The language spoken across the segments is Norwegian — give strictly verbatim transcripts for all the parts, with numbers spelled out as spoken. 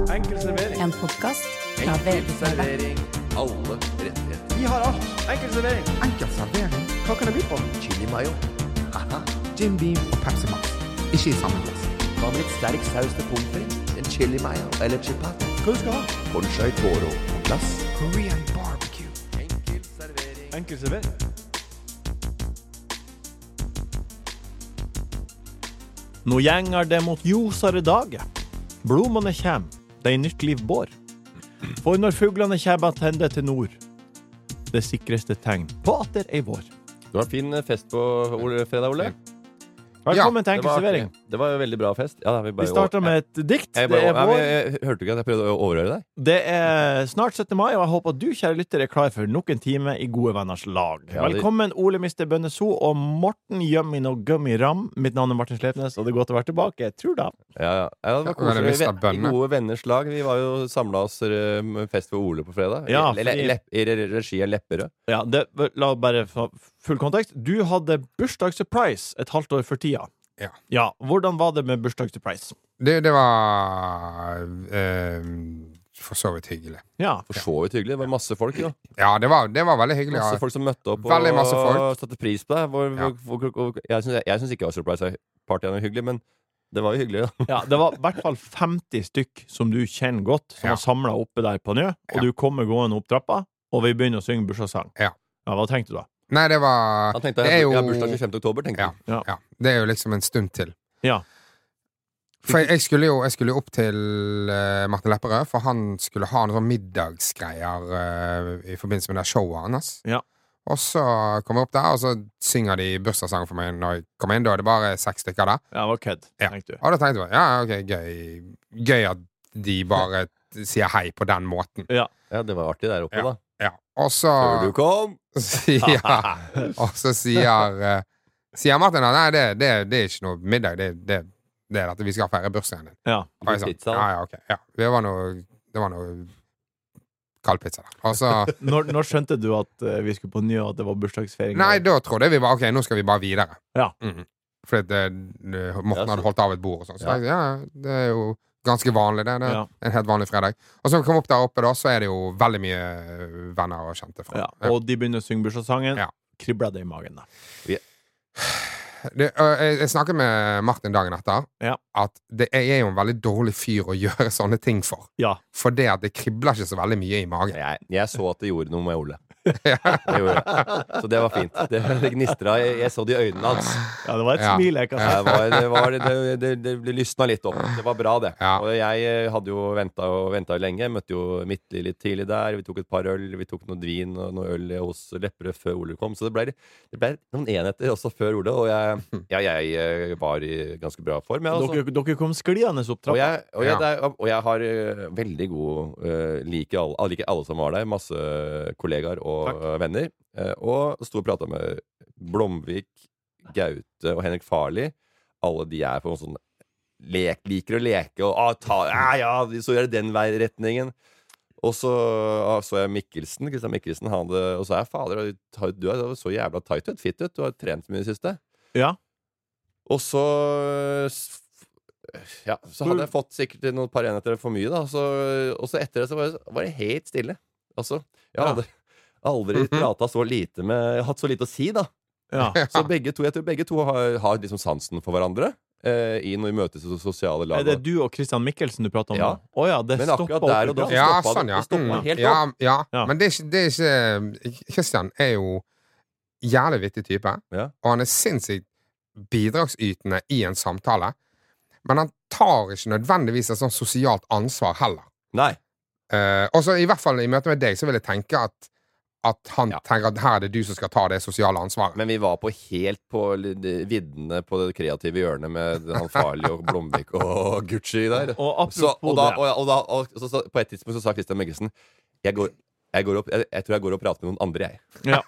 Enkel servering. En podcast fra Enkel V G. servering. Alle rettigheter. Vi har alt. Enkel servering. Enkel servering. Hva kan det by på? Chili mayo. Haha. Jim Beam og Pepsi Max. Ikke i samme glass. Hva med litt sterk saus til pommes frites? En chili mayo eller chipat? Hva du skal ha? Conchai toro på glass. Korean barbecue. Enkel servering. Enkel servering. Nå gjenger det mot ljusere dager. Blomene kjem, det er nytt liv bår. For når fuglene kjem tende til nord, det sikreste tegn på at det er vår. Du har en fin fest på Ole, fredag, Ole. Velkommen til Det Enkel var, servering. det var en veldig bra fest. Ja, da, vi, bare, Vi starter med et dikt. jeg, Det bare, er ja, vår. men jeg, jeg hørte ikke at jeg prøvde å overhøre deg. Det er snart syttende mai, og jeg håper at du, kjære lytter, er klar for nok en time i gode venners lag. Ja, det- Velkommen Ole Mister Bønneso og Morten Gjømmin og Gummi Ram. Mitt navn er Martin Sletnes, og det er godt å være tilbake. Jeg tror da. Ja, ja. ja, det var Ja, koselig. det visste Vi- at bønne. I gode venners lag. Vi var jo samlet oss eh, med fest for Ole på fredag. Ja, I, le, fordi- lepp, I re- regi av Lepperød. Ja, det, la bare få full kontekst. Du hadde bursdagssurprise et halvt år for tida. Ja. Ja, hvordan var det med bursdagssurprise? Det, det var eh, for så vidt hyggelig. Ja, For så vidt hyggelig. Det var masse folk. Jo. Ja, det var, det var veldig hyggelig. Masse Ja. folk som møtte opp Veldig masse og folk. satte pris på det. Hvor, Ja. hvor, hvor, hvor, jeg syns jeg syns ikke det var surprise-partyene var hyggelig, men det var jo hyggelig. Da. ja, det var i hvert fall femti stykk som du kjenner godt, som Ja. var samlet oppe der på Njø, og Ja. du kommer gående opp trappa, og vi begynner å synge bursdagssang. Ja. Ja, hva tenkte du da? Nei, det var Han tenkte Det jeg er jo har bursdag tjuefemte oktober, tenkte ja, jeg. Ja. ja. Det er jo liksom en stund til. Ja. For jeg, jeg skulle jo jeg skulle jo opp til eh, Martin Lepperød, for han skulle ha noen sånne middagsgreier eh, i forbindelse med det showet hans. Ja. Og så kom jeg opp der, og så synger de bursdagssang for meg når jeg kommer inn. Da er det bare seks stykker der. Ja, det var kødd, Ja. tenkte du. Og da tenkte jeg ja, ok, gøy Gøy at de bare sier hei på den måten. Ja, det var artig der oppe, Ja. da. Ja. Og så Før du kom! sier, Og så sier eh, Sier Martin at nei, det, det, det er ikke noe middag. Det, det, det er at vi skal feire bursdagen din. Ja. Og jeg sa, Pizza, da. ja, ja, ok. Ja. Det var noe Det var noe kald pizza der. Og så Når, når skjønte du at eh, vi skulle på Njø, at det var bursdagsfeiring? Nei, da trodde jeg vi bare ok, nå skal vi bare videre. Ja. Mhm. Fordi at det- det- Morten Ja, så- hadde holdt av et bord og sånn. Så Ja. jeg, ja, det er jo ganske vanlig, det. Det er Ja. en helt vanlig fredag. Og så når vi kom opp der oppe, da, så er det jo veldig mye venner og kjente fra. Ja. Og de begynner å synge bursdagssangen. Ja. Kribler det i magen da. Det, øh, jeg, jeg snakket med Martin dagen etter Ja. at det, jeg er jo en veldig dårlig fyr å gjøre sånne ting for. Ja. For det at det kribler ikke så veldig mye i magen. Jeg, jeg så at det gjorde noe med Ole. Ja. Det gjorde det. Så det var fint. Det, det gnistra. Jeg, jeg så det i øynene hans. Ja, det var et Ja. smil jeg kan Det, si. var, det, var, det, det, det, det lysna litt opp. Det var bra, det. Ja. Og jeg eh, hadde jo venta og venta lenge. Møtte jo Midtli litt tidlig der. Vi tok et par øl. Vi tok noe vin og noe øl hos Lepperød før Ole kom. Så det ble, det ble noen enheter også før Ole. Og jeg, ja, jeg eh, var i ganske bra form. Jeg, altså. Dere, dere kom skliende opp Og trappa. jeg, og jeg, Ja. det er, og jeg har eh, veldig god uh, liker alle, liker alle som var der. Masse kollegaer og Takk. eh, venner. Eh, og sto og prata med Blomvik, Gaute og Henrik Farli. Alle de er på en sånn lek, liker å leke og ah, ta, ja, ja, så gjør det den vei retningen. Og så ah, så jeg Mikkelsen. Kristian Mikkelsen han hadde, og så er jeg fader, du er så jævla tight ut, fit ut. Du har trent mye i det siste. Ja. Og så Ja, så hadde jeg fått sikkert noen par enheter for mye, da. Så, og så etter det så var det, var det helt stille. Altså, jeg hadde aldri prata så lite med Hatt så lite å si, da. Ja. Så begge to, jeg tror begge to har, har liksom sansen for hverandre. Eh, I når vi møtes i sosiale lag. Er det du og Christian Mikkelsen du prater om Ja. nå? Å ja, det Men akkurat stoppa der og opp. da- i Ja, stoppa sånn, det- ja. det stoppa Mm. helt ja, ja. Ja. Men det er ikke, det er ikke Christian er jo jævlig vittig type, Ja. og han er sinnssykt bidragsytende i en samtale. Men han tar ikke nødvendigvis et sånn sosialt ansvar heller. Nei. Eh, og så i hvert fall i møte med deg så vil jeg tenke at at han Ja. tenker at her er det du som skal ta det sosiale ansvaret. Men vi var på helt på l- viddene på det kreative hjørnet med han Farli og Blomvik og Gucci der. Og Så, apropos og, da, det. og, og, da, og så, så, på et tidspunkt så sa Christian Mikkelsen jeg, går, jeg, går opp, jeg, jeg tror jeg går og prater med noen andre, jeg. Ja.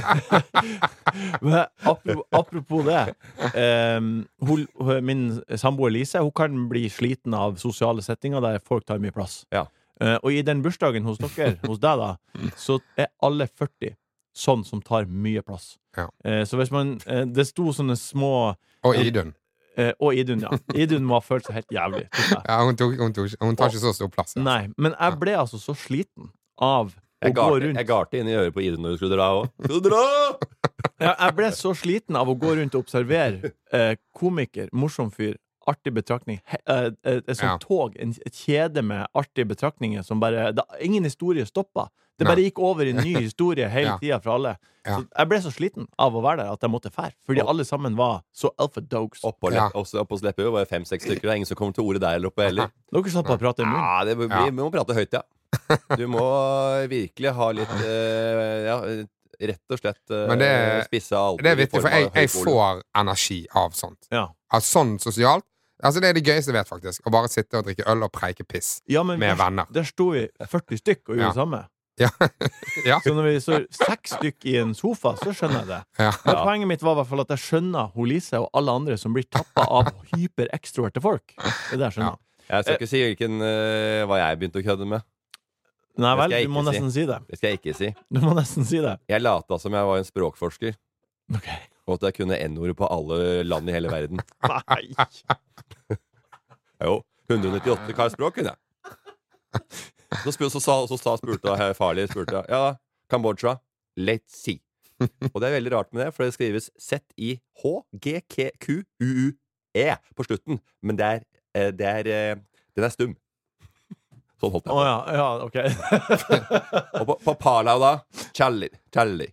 Men apropos, apropos det. ehm, hun, hun- min samboer Lise hun kan bli sliten av sosiale settinger der folk tar mye plass. Ja. Eh, og i den bursdagen hos dere, hos deg, da, så er alle førti sånn som tar mye plass. Ja. Eh, så hvis man eh, Det sto sånne små Og Idun. Eh, og Idun, ja. Idun må ha følt seg helt jævlig. Ja, hun, tok, hun, tok, hun tar ikke så stor plass. Nei, men jeg ble altså så sliten av å Jeg gå garte, rundt jeg garte inn i øret på Idun når du skulle dra også. Skal du dra? ja, Jeg ble så sliten av å gå rundt og observere eh, komiker, morsom fyr, artig betraktning, he, eh, et, et sånt Ja. tog, en, et kjede med artige betraktninger som bare da, ingen historie stoppa. Det bare Nei. gikk over i en ny historie hele Ja. tida fra alle. Ja. Så jeg ble så sliten av å være der at jeg måtte fære. Fordi alle sammen var så alpha dogs. Oppå Ja. lepp, også oppå Sleppøy var det fem-seks stykker. Det er ingen som kommer til ordet der eller oppe heller. Dere satt bare og pratet i munnen. Ja, det blir, Ja. vi må prate høyt, ja. Du må virkelig ha litt eh, Ja, rett og slett eh, Men det- spisse albuer. Det er i vittig, for form av jeg, jeg høyt volum. får energi av sånt. Ja. Av sånn sosialt. Altså, det er det gøyeste jeg vet, faktisk. Å bare sitte og drikke øl og preike piss Ja, men med der, venner. der sto vi førti stykk og gjorde Ja. det samme. Ja. ja. Så når vi så seks stykk i en sofa, så skjønner jeg det. ja. Men poenget mitt var i hvert fall at jeg skjønner hun Lise og alle andre som blir tappa av hyperekstroverte folk. Det er det jeg skjønner. Jeg skal ikke si hvilken eh, hva jeg begynte å kødde med. Nei Det vel, skal jeg du må ikke si. nesten si det. Det skal jeg ikke si. Du må nesten si det. Jeg lata som jeg var en språkforsker, Ok. og at jeg kunne N-ordet på alle land i hele verden. Nei. Jo, hundre nittiåtte hva er språk, kunne jeg. Så, spør, så, sa, så sa spurte jeg farlig spurte jeg, ja, Kambodsja, let's see. Og det er veldig rart med det, for det skrives Z-I-H-G-K-Q-U-U-E på slutten. Men det er, eh, det er eh, den er stum. Sånn holdt jeg Å på. ja, ja, ok. Og på, på Palau da, Charlie, Charlie.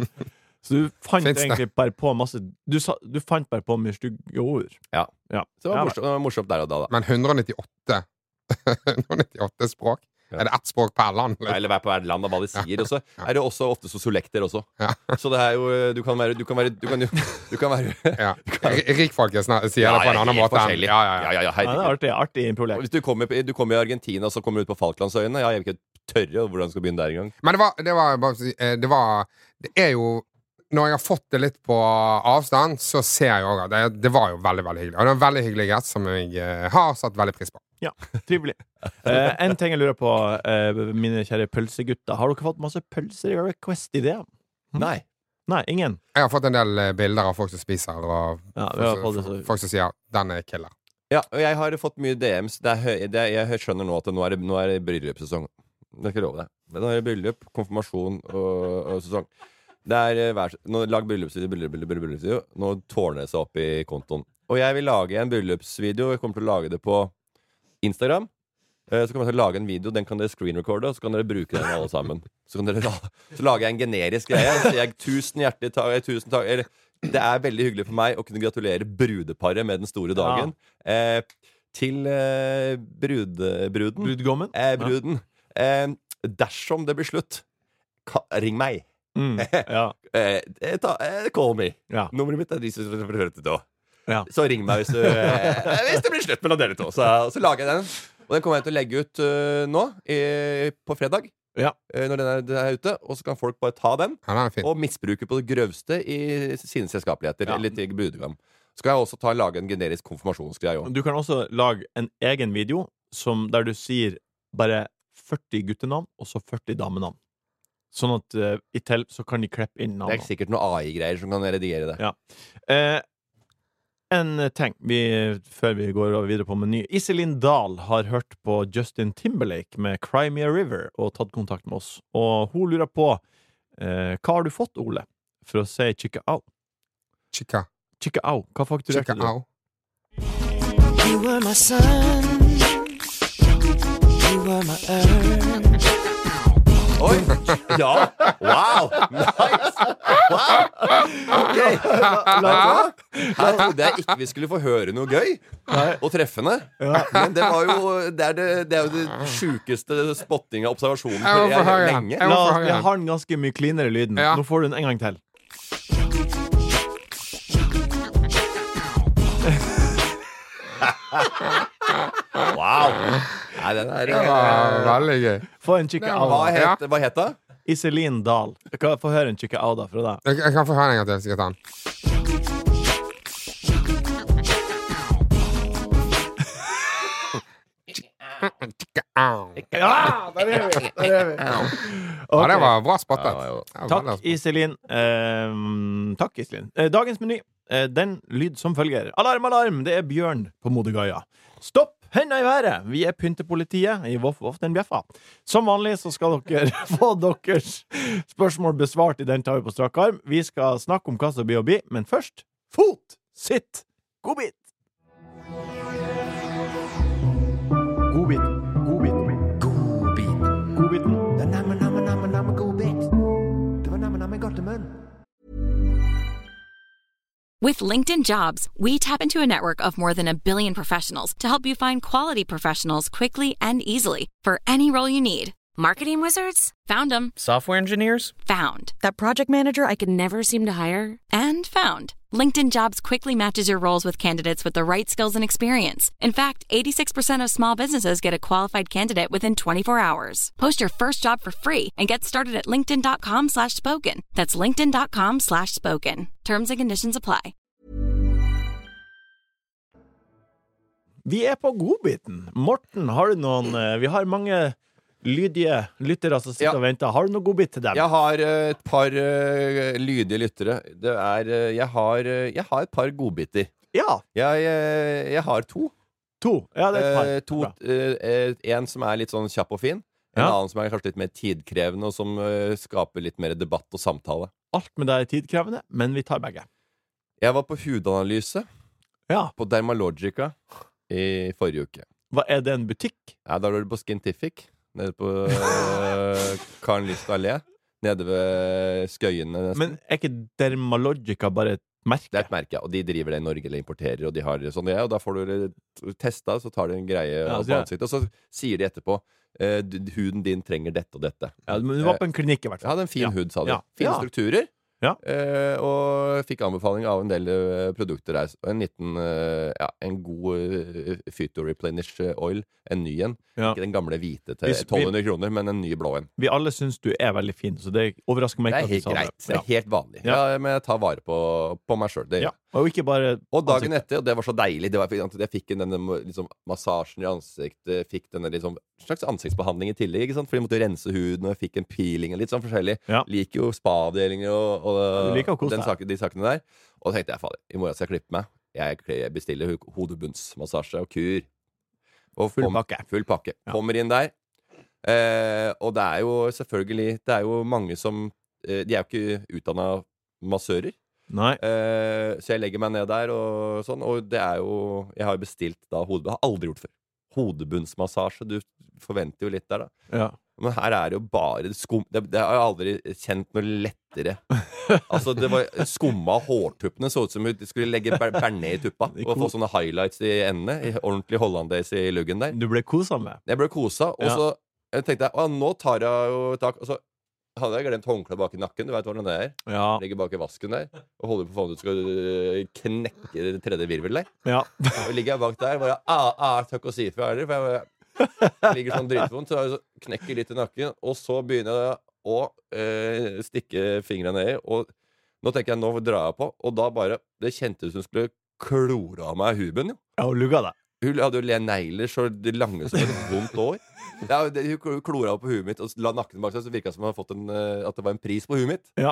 Så du fant Finns det? egentlig bare på masse Du, sa, du fant bare på mye stygge ord. Ja. Ja. Så det var Ja, morsomt, det var morsomt der og da, da. Men hundre nittiåtte hundre nittiåtte språk? Ja. Er det ett språk per land? Liksom? Eller hver på hvert land av hva de sier. Og så er det også ofte sosiolekter også. Ja. Så det er jo Du kan være Du kan være Du kan, jo- du kan være Ja. R- Rikfolket snar- sier det på en annen helt måte enn forskjellig. ja, ja, ja. ja, ja, ja, Ja, det er herregud. artig, artig Og improlekt. Hvis du kommer, du kommer i Argentina, så kommer du ut på Falklandsøyene. Ja, jeg vil ikke tørre hvordan du skal begynne der engang. Men det var, det var bare å si, eh, Det var Det er jo Når jeg har fått det litt på avstand, så ser jeg òg at det, det var jo veldig veldig hyggelig. Og det var en veldig hyggelig gjest som jeg eh, har satt veldig pris på. Ja, trivelig. Eh, en ting jeg lurer på, eh, mine kjære pølsegutter. Har dere fått masse pølse-request-ideer? Nei. Nei, ingen? Jeg har fått en del eh, bilder av folk som spiser, og Ja, vi har folk, fått det som- så... folk som sier 'den er killer'. Ja, og jeg har fått mye D Ms. Det er høy, det er, jeg skjønner nå at det, nå er det, nå er det bryllupssesong. Jeg skal love deg. Men nå er det bryllup, konfirmasjon og, og sesong. Det er eh, hver, nå lag bryllupsvideo, bryllup, bryllup, bryllupsvideo. Nå tårner det seg opp i kontoen. Og jeg vil lage en bryllupsvideo. Jeg kommer til å lage det på Instagram. Eh, Så kommer jeg til å lage en video. Den kan dere screenrecorde, og så kan dere bruke den alle sammen. Så, kan dere, så lager jeg en generisk greie. Så jeg tusen hjertelig takk, tusen takk eller, det er veldig hyggelig for meg å kunne gratulere brudeparet med den store dagen. Eh, til eh, brude, bruden. Brudgommen? Eh, bruden. Eh, dersom det blir slutt, ka, ring meg. Mm, ja. Eh, ta, eh, call me. Ja. Nummeret mitt er de som hører til da. Ja. Så ring meg hvis, du, eh, hvis det blir slutt mellom dere to. Så, så lager jeg den. Og den kommer jeg til å legge ut uh, nå i, på fredag. Ja. eh, Når den er, den er ute. Og så kan folk bare ta den Ja, den er fin. og misbruke på det grøvste i sine selskapeligheter. Ja. Eller til brudgom. Så kan jeg også ta, lage en generisk konfirmasjonsgreie òg. Du kan også lage en egen video som, der du sier bare førti guttenavn og så førti damenavn. Sånn at uh, i til så kan de kleppe inn Det er navnene. sikkert noe A I-greier som kan redigere det. Ja. Eh, en ting vi, før vi går over videre på meny. Iselin Dahl har hørt på Justin Timberlake med Cry Me a River og tatt kontakt med oss. Og hun lurer på eh, hva har du fått, Ole, for å si chicka au? Chica. Chicka au. Hva fakturerte Chica du? au. You were my sun, you were my earth. Oi! Ja! Wow! Nice! Wow! Ok. Her trodde jeg ikke vi skulle få høre noe gøy og treffende. Men det var jo Det er, det, det er jo det sjukeste spotting av observasjonen Jeg må jeg få har høre hørt den. lenge. Jeg må La få oss, høre vi den. har den ganske mye cleanere lyden. Ja. Nå får du den en gang til. Wow! Nei, den er Det var veldig gøy. Få en chicka au. Hva da. het, hva het det? Iselin Dahl. Hva- Få høre en chicka au da fra deg. Jeg, jeg kan få høre en gang til. Skal jeg ta den? Chica au. Ja, der er vi! Der er vi. Ja, det var bra spottet. Ja, ja. Ja, Takk, veldig- Iselin. Eh, takk, Iselin. Eh, dagens meny, eh, den lyd som følger. Alarm, alarm! Det er Bjørn på Modegaia. Stopp! Henda i været! Vi er pyntepolitiet i Voff Voff den bjeffa. Som vanlig så skal dere få deres spørsmål besvart i Den tar vi på strak arm. Vi skal snakke om hva som blir å bli, men først fot, sitt, godbit! Godbit, godbit, Godbit. godbiten. Det er namme, namme, namme, namme godbit. Det var namme, namme godtemunn. With LinkedIn Jobs, we tap into a network of more than a billion professionals to help you find quality professionals quickly and easily for any role you need. Marketing wizards? Found them. Software engineers? Found. That project manager I could never seem to hire? And found. LinkedIn Jobs quickly matches your roles with candidates with the right skills and experience. In fact, eighty-six percent of small businesses get a qualified candidate within twenty-four hours. Post your first job for free and get started at linkedin.com slash spoken. That's linkedin.com slash spoken. Terms and conditions apply. Vi er på godbiten. Morten, har du noen eh, Vi har mange lydige lyttere som sitter Ja. og venter. Har du noe godbit til dem? Jeg har eh, et par eh, lydige lyttere. Det er eh, jeg, har, eh, jeg har et par godbiter. Ja, Jeg, eh, jeg har to. to. Ja, det er et par. Eh, to Bra. eh, en som er litt sånn kjapp og fin. En Ja. annen som er kanskje litt mer tidkrevende, og som eh, skaper litt mer debatt og samtale. Alt med det er tidkrevende, men vi tar begge. Jeg var på hudanalyse Ja. på Dermalogica i forrige uke. Hva er det, en butikk? Ja, da var du på Skintific, nede på uh, Karen Lyst allé. Nede ved Skøyene. nesten. Men er ikke Dermalogica bare et merke? Det er et merke, ja, og de driver det i Norge eller importerer, og de har sånn det er, og da får du det testa, så tar de en greie Ja, på så jeg- ansiktet, og så sier de etterpå eh, du- huden din trenger dette og dette. Ja, men du var på en klinikk i hvert Jeg fall. hadde en fin Ja. hud, sa de. Ja. Fine Ja. strukturer. Ja. Eh, og fikk anbefaling av en del eh, produkter der. Og en liten eh, ja, en god uh, Phyto-replenish oil. En ny en. Ja. Ikke den gamle hvite til Hvis vi- tolv hundre kroner, men en ny blå en. Vi alle syns du er veldig fin, så det overrasker meg Det ikke er at du helt sa greit. Det Ja. er helt vanlig. Ja. Ja, men jeg tar vare på, på meg sjøl. Ja. Og ikke bare Og dagen ansiktet. etter, og det var så deilig, det var, jeg fikk denne liksom, massasjen i ansiktet, fikk denne liksom, slags ansiktsbehandling i tillegg, ikke sant? For jeg måtte rense huden, og jeg fikk en peeling og litt sånn forskjellig. Ja. Liker jo spa-avdelinger og, og Du liker å kose den deg. saken, de sakene der. Og da tenkte jeg, fader, i morgen skal jeg klippe meg. Jeg bestiller ho- hodebunnsmassasje og kur. Og Full kom- pakke. Full pakke. Ja. Kommer inn der. Eh, og det er jo selvfølgelig Det er jo mange som eh, De er jo ikke utdanna massører. Nei. Eh, så jeg legger meg ned der, og sånn. Og det er jo Jeg har jo bestilt da hodebunn. Har aldri gjort før. Hodebunnsmassasje. Du forventer jo litt der, da. Ja. Men her er det jo bare skum... Det, det har jeg aldri kjent noe lettere. Altså, det var skumma hårtuppene. Så ut som hun skulle legge ber- bearnés i tuppa. Det er Og få cool. sånne highlights i endene. I ordentlig hollandaise i luggen der. Du ble kosa med. Jeg ble kosa, og Ja. så jeg tenkte jeg, å, nå tar jeg jo tak. Og så hadde jeg glemt håndkleet bak i nakken. Du vet hvordan det er. Ja. Legger bak i vasken der og holder på faen du skal øh, knekke det tredje virvel der. ja. Og ligger jeg bak der og bare ah, ah, tøkk å si fra heller. For jeg bare, ligger sånn dritvondt, så jeg så knekker litt i nakken. Og så begynner jeg å øh, stikke fingrene ned. Og nå tenker jeg, nå drar jeg på. Og da bare Det kjentes ut som hun skulle klore av meg huben. Jo. Ja, og lugga deg. Hun hadde jo le negler så det lange som et vondt år. Ja, det, hun klora på huet mitt og la nakken bak seg, så virka det som hun hadde fått en, øh, at det var en pris på huet mitt. Ja.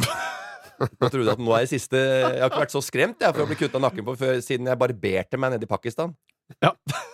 Jeg trodde at nå er det siste Jeg har ikke vært så skremt jeg, for å bli kutta nakken på før, siden jeg barberte meg nede i Pakistan. Ja.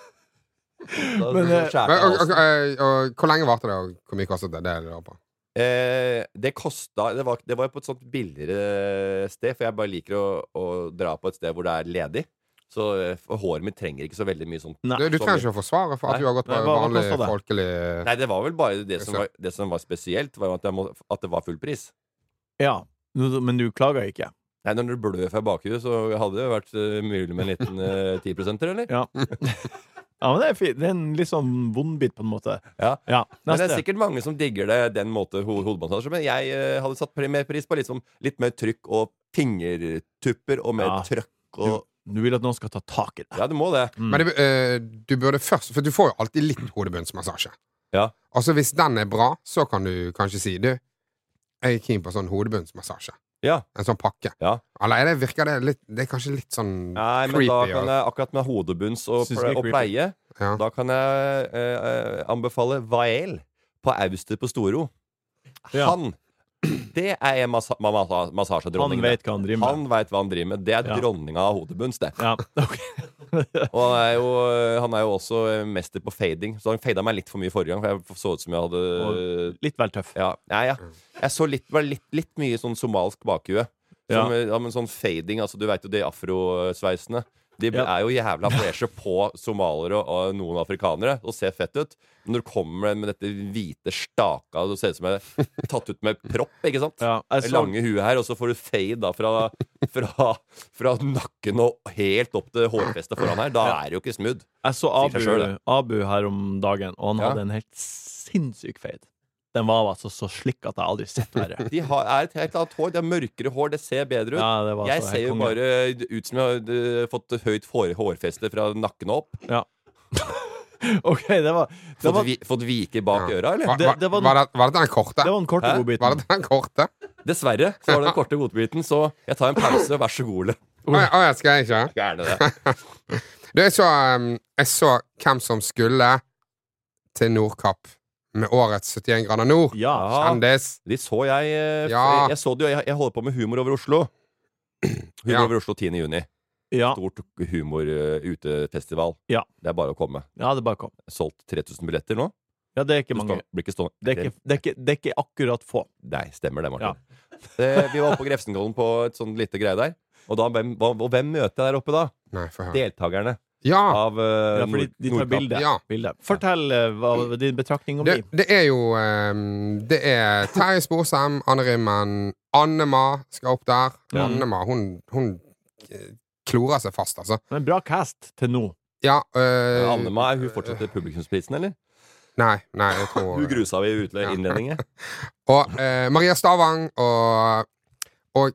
Da, Men, så eh, skjærte Men, jeg og, og, halsen. og, og, hvor lenge varte det, og hvor mye kostet det? Det er det du har på. Eh, det kosta det var, det var på et sånt billigere sted, for jeg bare liker å, å dra på et sted hvor det er ledig. Så eh, for håret mitt trenger ikke så veldig mye sånn. Nei. Du, du trenger ikke å forsvare for at Nei. du har gått på Nei, hva- hva vanlig kostet det? folkelig Nei, det var vel bare det som var, det som var spesielt, var jo at, jeg må, at det var full pris. Ja. Nå- Men du klaga ikke? Nei, når du blør fra bakhuet, så hadde det vært uh, mulig med en liten uh, ti prosenter, eller? Ja. Ja, men det er fint. Det er en litt sånn vondbit, på en måte. Ja. Ja. Men det er Neste. sikkert mange som digger det den måte ho hodemassasje. Men jeg eh, hadde satt pri- mer pris på litt, sånn, litt mer trykk og fingertupper og mer Ja. trøkk. Du, Og, du vil at noen skal ta tak i det. ja, det må det. Mm. Men det, eh, du burde først For du får jo alltid litt hodebunnsmassasje. Ja. Altså hvis den er bra, så kan du kanskje si Du, jeg er keen på sånn hodebunnsmassasje. Ja. En sånn pakke. Ja. Eller er det, virker det litt Det er kanskje litt sånn Nei, men creepy. da kan og- jeg akkurat med hodebunns og, Synes ple det er og creepy. pleie, ja. da kan jeg eh, eh, anbefale Vael på Auster på Storo. Ja. Han Det er en massa- ma- massa- massasjedronning. Han vet hva han driver med. Han vet hva han driver med. Det er Ja. dronninga av hodebunns, det. Ja, ok. Og han er, jo, han er jo også mester på fading, så han fada meg litt for mye forrige gang. For jeg så ut som jeg hadde Og litt vel tøff. Ja, ja, ja. Jeg så litt, var litt, litt mye sånn somalsk bakhue. Som, ja. Men sånn fading, altså du vet jo de afrosveisene. De Ja. er jo jævla freshe på somalere og noen afrikanere og ser fett ut. Men når du kommer med dette hvite staka, det ser ut som jeg er tatt ut med propp, ikke sant? Ja, jeg Det så, lange huet her, og så får du fade da fra, fra, fra nakken og helt opp til hårfestet foran her. Da Ja. er det jo ikke smooth. jeg så Sier seg Abu, selv, det. Abu her om dagen, og han Ja. hadde en helt sinnssyk fade. Den var altså så slikk at jeg aldri sett verre. De har, er et helt annet hår. De har mørkere hår. Det ser bedre ut. Ja, det var Jeg så ser helt jo konge. bare ut som jeg har uh, fått høyt hår, hårfeste fra nakken og opp. Ja. OK, det var Det Fått, var, vi, fått vike bak Ja. øra, eller? Var, Det- var, det var- var, det, var det den korte? det var den korte Hæ? Var godbiten. det den korte? Dessverre så var det den korte godbiten, så jeg tar en pause. Vær så god, Ole. Å, ja, å, ja, skal jeg ikke? Gjerne det. Du, jeg så, um, jeg så hvem som skulle til Nordkapp med årets syttien grader nord. Ja. Kjendis. De så jeg eh, Ja. Jeg så det jo, jeg, jeg holder på med Humor over Oslo. Humor Ja. over Oslo tiende juni. Ja. Stort humor-utefestival. Ja. Det er bare å komme. ja, det bare kom. Solgt tre tusen billetter nå. Ja, det er ikke Du mange. står, blir ikke stående. Det er ikke, det er ikke, det er ikke akkurat få. Nei, stemmer det, Martin. Eh, vi var oppe på Grefsenkollen på et sånn lite greie der. Og, da, hvem, hva- og hvem møter jeg der oppe da? Nei, få høre. Deltakerne Ja, av uh, Ja, fordi de tar bilde. Ja. bilde. Fortell eh, hva din betraktning om det, de. det er jo um, Det er Terje Sporsem, Anne Rimmen, Annema skal opp der. Ja. Annema, hun, hun eh, klorer seg fast, altså. Men bra cast til nå. Ja, øh, Annema, er hun fortsatt publikumsprisen, eller? Nei, nei, jeg tror Hun grusa vi i utle- Ja. innledningen. Og eh, Maria Stavang og, og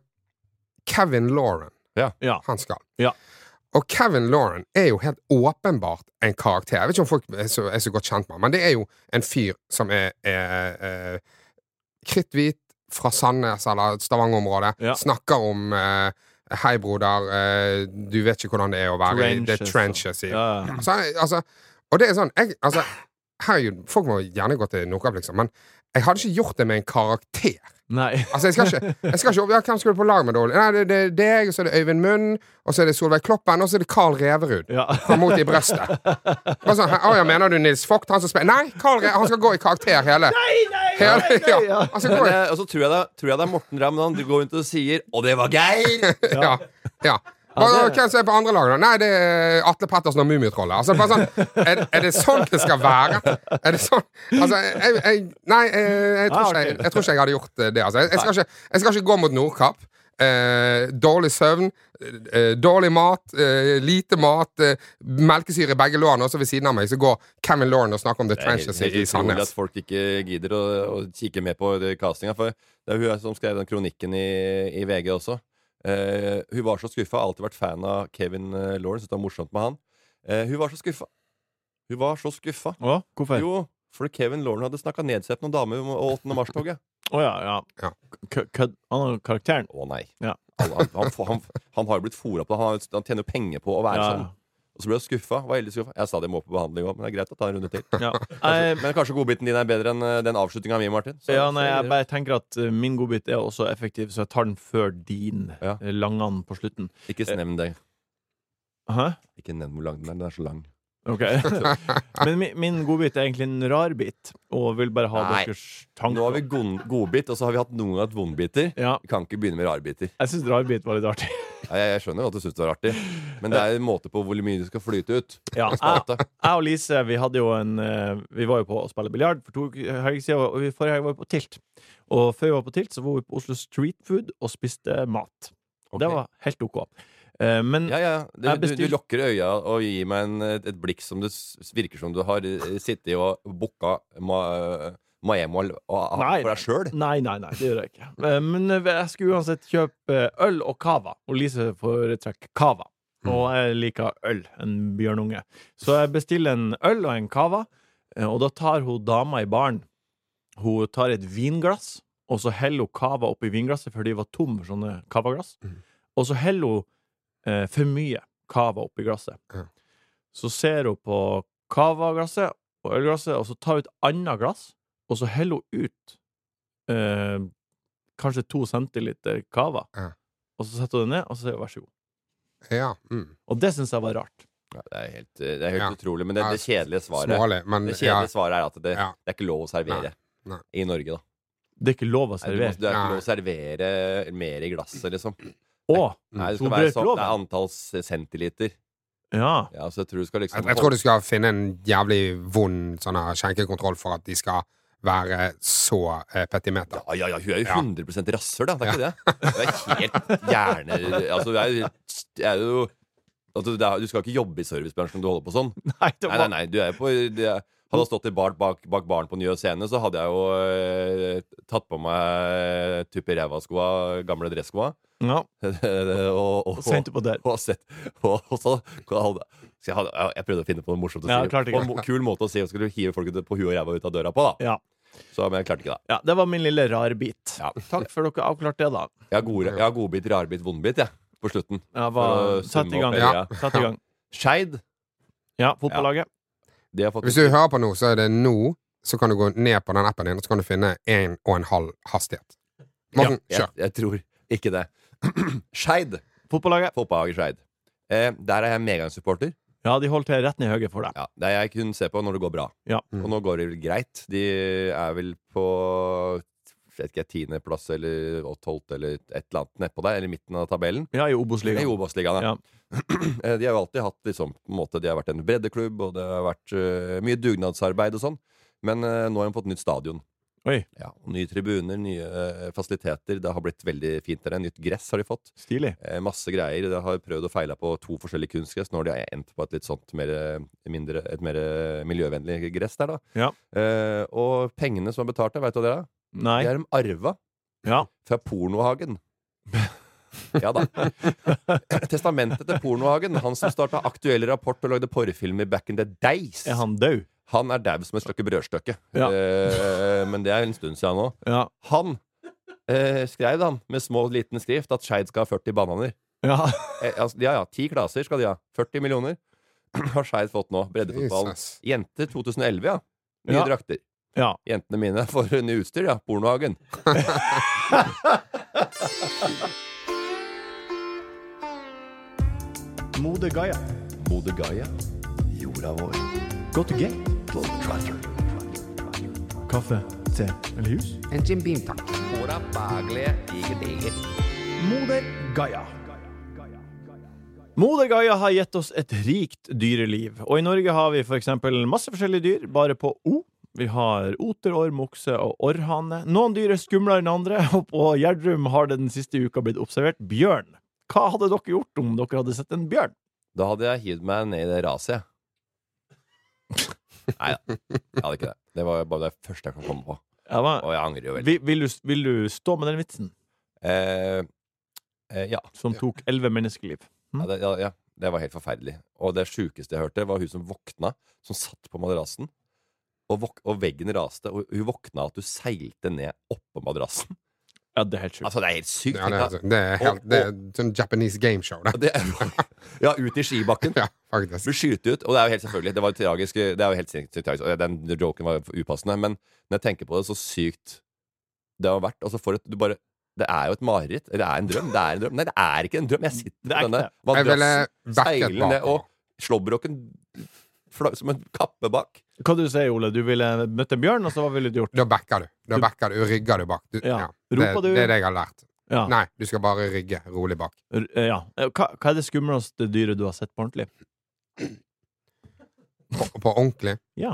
Kevin Lauren. Ja. Han skal. Ja. Og Kevin Lauren er jo helt åpenbart en karakter. Jeg vet ikke om folk er så, er så godt kjent med ham, men det er jo en fyr som er, er, er kritthvit fra Sandnes eller Stavanger-området. Ja. Snakker om eh, Hei, broder, eh, du vet ikke hvordan det er å være i the Trenches, trenches. I. Ja. Altså, altså, og det er sånn jeg, altså, Herregud, folk må gjerne gå til Nordkapp, liksom, men jeg hadde ikke gjort det med en karakter. Nei. Altså, jeg skal ikke, jeg skal ikke ja, Hvem skal du på lag med, da? Nei, det, det er deg, og så er det Øyvind Munn, og så er det Solveig Kloppen, og så er det Carl Reverud. Ja. Fra Mot i brøstet. Bare sånn, å ja, mener du Nils Vogt? Han som spiller Nei, Carl Re han skal gå i karakter hele Nei, nei, hele, ja. Han skal gå Men, i eh, og så tror jeg, det, tror jeg det er Morten Ramm. Du går rundt og sier 'Og det var Geir'! Ja. ja. Hva det- Hvem som er på andre lag, da? Nei, det er Atle Pettersen og Mummitrollet. Altså, bare sånn, er, er det sånn det skal være? Er det sånn Altså, jeg, jeg Nei, jeg, jeg, tror ikke jeg, jeg tror ikke jeg hadde gjort det. Altså. Jeg, jeg, skal, ikke, jeg skal ikke gå mot Nordkapp. Eh, dårlig søvn, eh, dårlig mat, eh, lite mat, eh, melkesyre i begge lårene, og så ved siden av meg så går Kevin Lauren og snakker om The Det er helt, Trenches helt i, i utrolig Sandnes. at folk ikke gidder å, å kikke med på det castinga. For det er hun som skrev den kronikken i, i V G også. Eh, hun var så skuffa. Har alltid vært fan av Kevin uh, Lauren. Syns det var morsomt med han. Eh, hun var så skuffa. Hun var så skuffa. Å, hvorfor? Å Jo, fordi Kevin Lauren hadde snakka nedsettende om damer og åttende mars-toget. ja, ja. Ja. Kø- Kødd. Han har karakteren. Å nei. Ja. Alle, han, han, får- han, han har jo blitt fôra på. Han, har- han tjener jo penger på å være Ja. sånn. Og så ble jeg skuffa. Var veldig skuffa. Jeg sa det må på behandling òg, men det er greit å ta en runde til. Ja. Kanskje, Jeg, men kanskje godbiten din er bedre enn eh, den avslutninga mi, Martin. Så- ja, nei, så- jeg bare tenker at uh, min godbit er også effektiv, så jeg tar den før din. Ja. eh, Langan på slutten. Ikke nevn det. Hæ? Ikke nevn hvor lang den er. Den er så lang. Ok. Men min, min godbit er egentlig en rar bit, og vil bare ha Nei. deres Nå har vi tanker. god- godbit, og så har vi hatt noen hatt vondbiter. Ja, Vi kan ikke begynne med rarbiter. jeg syns rarbit var litt artig. Ja, Jeg, jeg skjønner at du syns det var artig, men det er en måte på hvor mye du skal flyte ut. Ja, En jeg, spalte. jeg og Lise vi hadde jo en eh, Vi var jo på å spille biljard for to helger siden, og vi- forrige helg var vi på Tilt. Og før vi var på Tilt, så var vi på Oslo Street Food og spiste mat. Ok. Det var helt OK. Eh, men Ja, ja. Du, Jeg du, du bestilte- lukker øya og gir meg en, et, et blikk som det s- virker som du har eh, sittet og booka ma, Maemol og- Nei. for deg sjøl. Nei, nei, nei, det gjør jeg ikke. Eh, Men eh, jeg skulle uansett kjøpe øl og cava, og Lise foretrekker cava. Og jeg liker øl, en bjørnunge. Så jeg bestiller en øl og en cava, eh, og da tar hun dama i baren. Hun tar et vinglass, og så heller hun cava oppi vinglasset, for de var tom for sånne cavaglass. Og så heller hun eh, for mye cava oppi glasset. Ja. Så ser hun på cavaglasset og ølglasset, og så tar hun et annet glass, og så heller hun ut eh, kanskje to centiliter kava, Ja. og så setter du det ned, og så sier du vær så god. Ja, mm. Og det synes jeg var rart. Ja, det er helt, det er helt Ja. utrolig. Men det, det kjedelige svaret Smålig, men Det kjedelige ja. svaret er at det, Ja. det er ikke lov å servere Nei. Nei. i Norge, da. Det er ikke lov å Nei, du, servere. må, det er ikke Nei. lov å servere mer i glasset, liksom. Åh, Nei, det så skal være brøt sånn, loven. det er antall centiliter. Ja. Ja, så jeg tror du skal liksom Jeg, jeg tror du skal finne en jævlig vond sånn her skjenkekontroll for at de skal være så eh, petimeter. Ja, ja, ja, hun er jo Ja. hundre prosent rasshøl, da. Det er ikke det. Hun er helt hjerne... Altså, du er jo, det er jo altså, det er, Du skal ikke jobbe i servicebransjen om du holder på sånn. Nei, det Nei, var... nei, nei, du er på det er, Hadde jeg stått i bar, bak, bak baren på Nye Scene, så hadde jeg jo eh, tatt på meg type ræva-skoa, gamle dresskoa. Ja, og, og, og sendte på der. og, sett, og, og så hadde, så jeg, hadde, jeg prøvde å finne på noe morsomt å Ja, si. klarte ikke. Og en kul måte å si at skulle du hive folk ut på huet og ræva ut av døra på, da. Ja. Så, men jeg klarte ikke det. Ja, det var min lille rarbit. Ja. Takk for dere avklarte det, da. Jeg har, gode, jeg har godbit, rarbit, vondbit, jeg. På slutten. Jeg For var... å Sett summe i gang. opp, Ja. Sett i gang. Skeid. Ja, fotballaget. De har fått Hvis du hører på nå, så er det nå, så kan du gå ned på den appen din, og så kan du finne en og en halv hastighet. Morten, jeg, kjør. jeg tror ikke det. Skeid. Fotballaget. Fotballaget Skeid. Eh, der er jeg medgangssupporter. Ja, de holdt til rett ned i høyre for deg. Ja, det er jeg kun ser på når det går bra. Ja. Mm. Og nå går det vel greit. De er vel på vet ikke, tiendeplass eller tolvte eller et eller annet nedpå der, eller i midten av tabellen. Ja, i I Obos-ligaen. Obos-ligaen, ja. Ja. Eh, De har jo alltid hatt liksom, på en måte, de har vært en breddeklubb, og det har vært eh, mye dugnadsarbeid og sånn. Men eh, nå har de fått nytt stadion. Oi, Ja, og nye tribuner, nye eh, fasiliteter. Det har blitt veldig fint der. Nytt gress har de fått. stilig. Eh, masse greier. De har prøvd å feile på to forskjellige kunstgress. Nå har de endt på et litt sånt mer, mindre, et mer miljøvennlig gress der, da. Ja. Eh, og pengene som er betalt der, vet du hva det er? Nei. De er de arva Ja. fra Pornohagen. Ja da. Testamentet til Pornohagen, han som starta Aktuell Rapport og lagde porrefilmer back in the days. Er han død? Han er dau som et stykke brødstykke. Ja. Eh, men det er en stund siden nå. Ja. Han eh, skrev han med små, liten skrift at Skeid skal ha førti bananer. Ja. Eh, altså, ja, ja, ti klasser skal de ha. førti millioner har Skeid fått nå. Breddefotballen. Jesus. Jenter tjuetusen elleve, ja. Nye Ja. drakter. Ja. Jentene mine får ny utstyr, ja. Pornohagen. Mode Gaia. Mode Gaia. Jorda vår. Go to gate. Kaffe, te eller hus? En Jim Beam, takk. Moder Gaia. Moder Gaia har gitt oss et rikt dyreliv, og i Norge har vi for eksempel masse forskjellige dyr, bare på O. Vi har oter, orm, okse og orrhane. Noen dyr er skumlere enn andre, og på Gjerdrum har det den siste uka blitt observert bjørn. Hva hadde dere gjort om dere hadde sett en bjørn? Da hadde jeg hivd meg ned i det raset, jeg. Nei da, jeg hadde ikke det. Det var bare det første jeg kan komme på. Ja, hva- Og jeg angrer jo veldig. vil, vil, du, vil du stå med den vitsen, Eh, eh, ja. som tok elleve menneskeliv? Ja, det, ja, ja. Det var helt forferdelig. Og det sjukeste jeg hørte, var hun som våkna, som satt på madrassen. Og, våk og veggen raste, og hun våkna at du seilte ned oppå madrassen. Ja, det er helt sjukt. Altså, det er helt sykt. Ja, det, er, tenk det er helt Og- Det er sånn Japanese gameshow, det. deg. Det er, ja, ut i skibakken. Ja, faktisk. Blir skytet ut, og det er jo helt selvfølgelig. Det var tragisk. Det er jo helt sinnssykt tragisk. og Den joken var upassende. Men når jeg tenker på det, så sykt det har vært. Og så får et, du bare Det er jo et mareritt. Eller det er en drøm. Det er en drøm. Nei, det er ikke en drøm. Jeg sitter Det er på denne ikke Jeg ville madrassen, backet seiler ned, bakover. og slåbroken fla- som en kappe bak. Hva du sier, Ole? Du ville møtt en bjørn, og så hva ville du gjort? Da backer du. Da Du- backer du, rygger du bak. Du, Ja. ja. Det, Roper du- det er det jeg har lært. Ja. Nei, du skal bare rygge rolig bak. R- Ja. Hva, hva er det skumleste dyret du har sett på ordentlig? På, på ordentlig. Ja.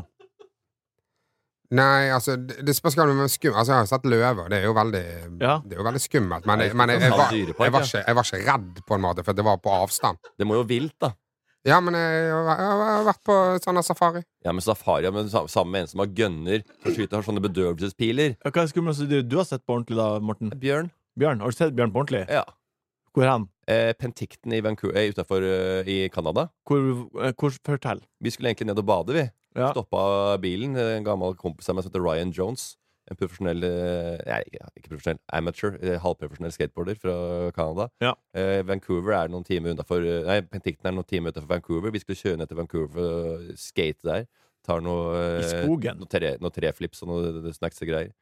Nei, altså, det, det spørs hva med skum. Altså, jeg har sett løver. Det er jo veldig Ja. Det er jo veldig skummelt. Men, Nei, jeg, men jeg, jeg, sånn var, dyrepark, jeg, var ja. ikke, jeg var ikke redd, på en måte, for det var på avstand. Det må jo vilt, da. Ja, men jeg, jeg, har vært på sånn safari. Ja, men safari ja, men sa- sammen med en som har gønner som skyter har sånne bedøvelsespiler. Hva er det skumleste dyret du har sett på ordentlig, da, Morten? Bjørn. Bjørn? Har du sett bjørn på ordentlig? Ja. Hvor hen? Eh, Penticton i Vancouver, eh, utenfor eh, i Canada. Hvor, eh, hvor Fortell. Vi skulle egentlig ned og bade, vi. Ja. Stoppa bilen. En gammel kompis av meg som heter Ryan Jones. En profesjonell eh, Nei, ikke, ikke profesjonell. Amateur. Eh, halvprofesjonell skateboarder fra Canada. Ja. Eh, Vancouver er noen timer utenfor eh, Nei, Penticton er noen timer utenfor Vancouver. Vi skulle kjøre ned til Vancouver for å skate der. Tar noe I eh, skogen? Noe, tre, noe treflips og noe snacks og greier.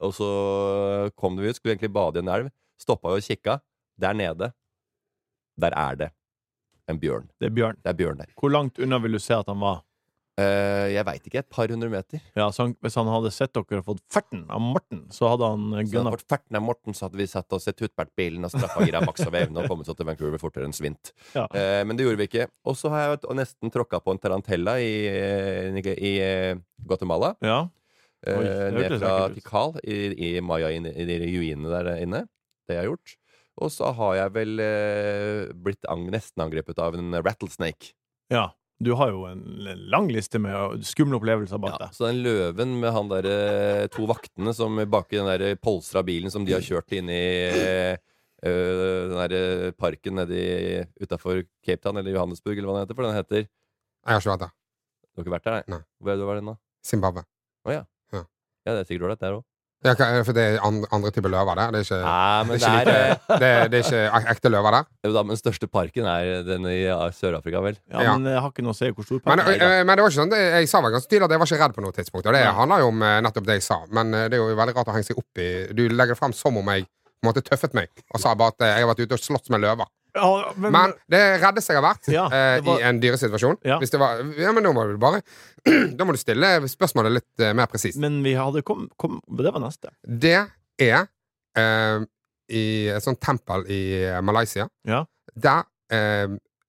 Og så kom vi ut, skulle egentlig bade i en elv. Stoppa vi og kikka. Der nede, der er det en bjørn. Det er bjørn. Det er bjørn der. Hvor langt unna vil du se at han var? Uh, jeg veit ikke, et par hundre meter. Ja, så han, Hvis han hadde sett dere og fått ferten av Morten, så hadde han Så hadde gunna. fått ferten av Morten, så hadde vi satt oss et utbært-bilen og straffa gira maks av evne og kommet oss til Vancouver fortere enn svint. Ja. Uh, men det gjorde vi ikke. Og så har jeg vet, nesten tråkka på en tarantella i, i, i uh, Guatemala. Ja. Uh, Oi, det ned hørtes fra ekkelt ut. Tikal i, i Maya, i, i de ruinene der inne. Det jeg har gjort. Og så har jeg vel uh, blitt ang nesten angrepet av en rattlesnake. Ja. Du har jo en lang liste med skumle opplevelser bak Ja, deg. så den løven med han der eh, to vaktene som bak i den der polstra bilen som de har kjørt inn i eh, den der eh, parken nede utenfor Cape Town eller Johannesburg, eller hva den heter, for den heter. Jeg har ikke vært der. Du har ikke vært der, nei? Nei. Hvor er du var den da? Zimbabwe. Å ja. Ja. Ja, det er sikkert ålreit der òg. Ja, hva- for det er andre, andre typer løver der. Det er ikke, Nei, men det det er er, ikke, eh, like, det, det er ikke ek- ekte løver der. jo da, men den største parken er den i ja, Sør-Afrika, vel? Ja, Ja. Men jeg har ikke noe å si hvor stor Men, parken er. eh, men det var ikke sånn, det, jeg sa vel ganske tydelig at jeg var ikke redd på noe tidspunkt. Og det Nei. handler jo om eh, nettopp det jeg sa. Men eh, det er jo veldig rart å henge seg opp i. Du legger det frem som om jeg på en måte tøffet meg og sa bare at eh, jeg har vært ute og slåss med løver. Ja, men, Men det reddeste jeg har vært Ja, eh, det var- i en dyresituasjon. Ja. Hvis det var, ja, men da må du bare Da må du stille spørsmålet litt eh, mer presist. men vi hadde kom, kom Det var neste. Det er eh, i et sånt tempel i Malaysia. Ja. Der eh,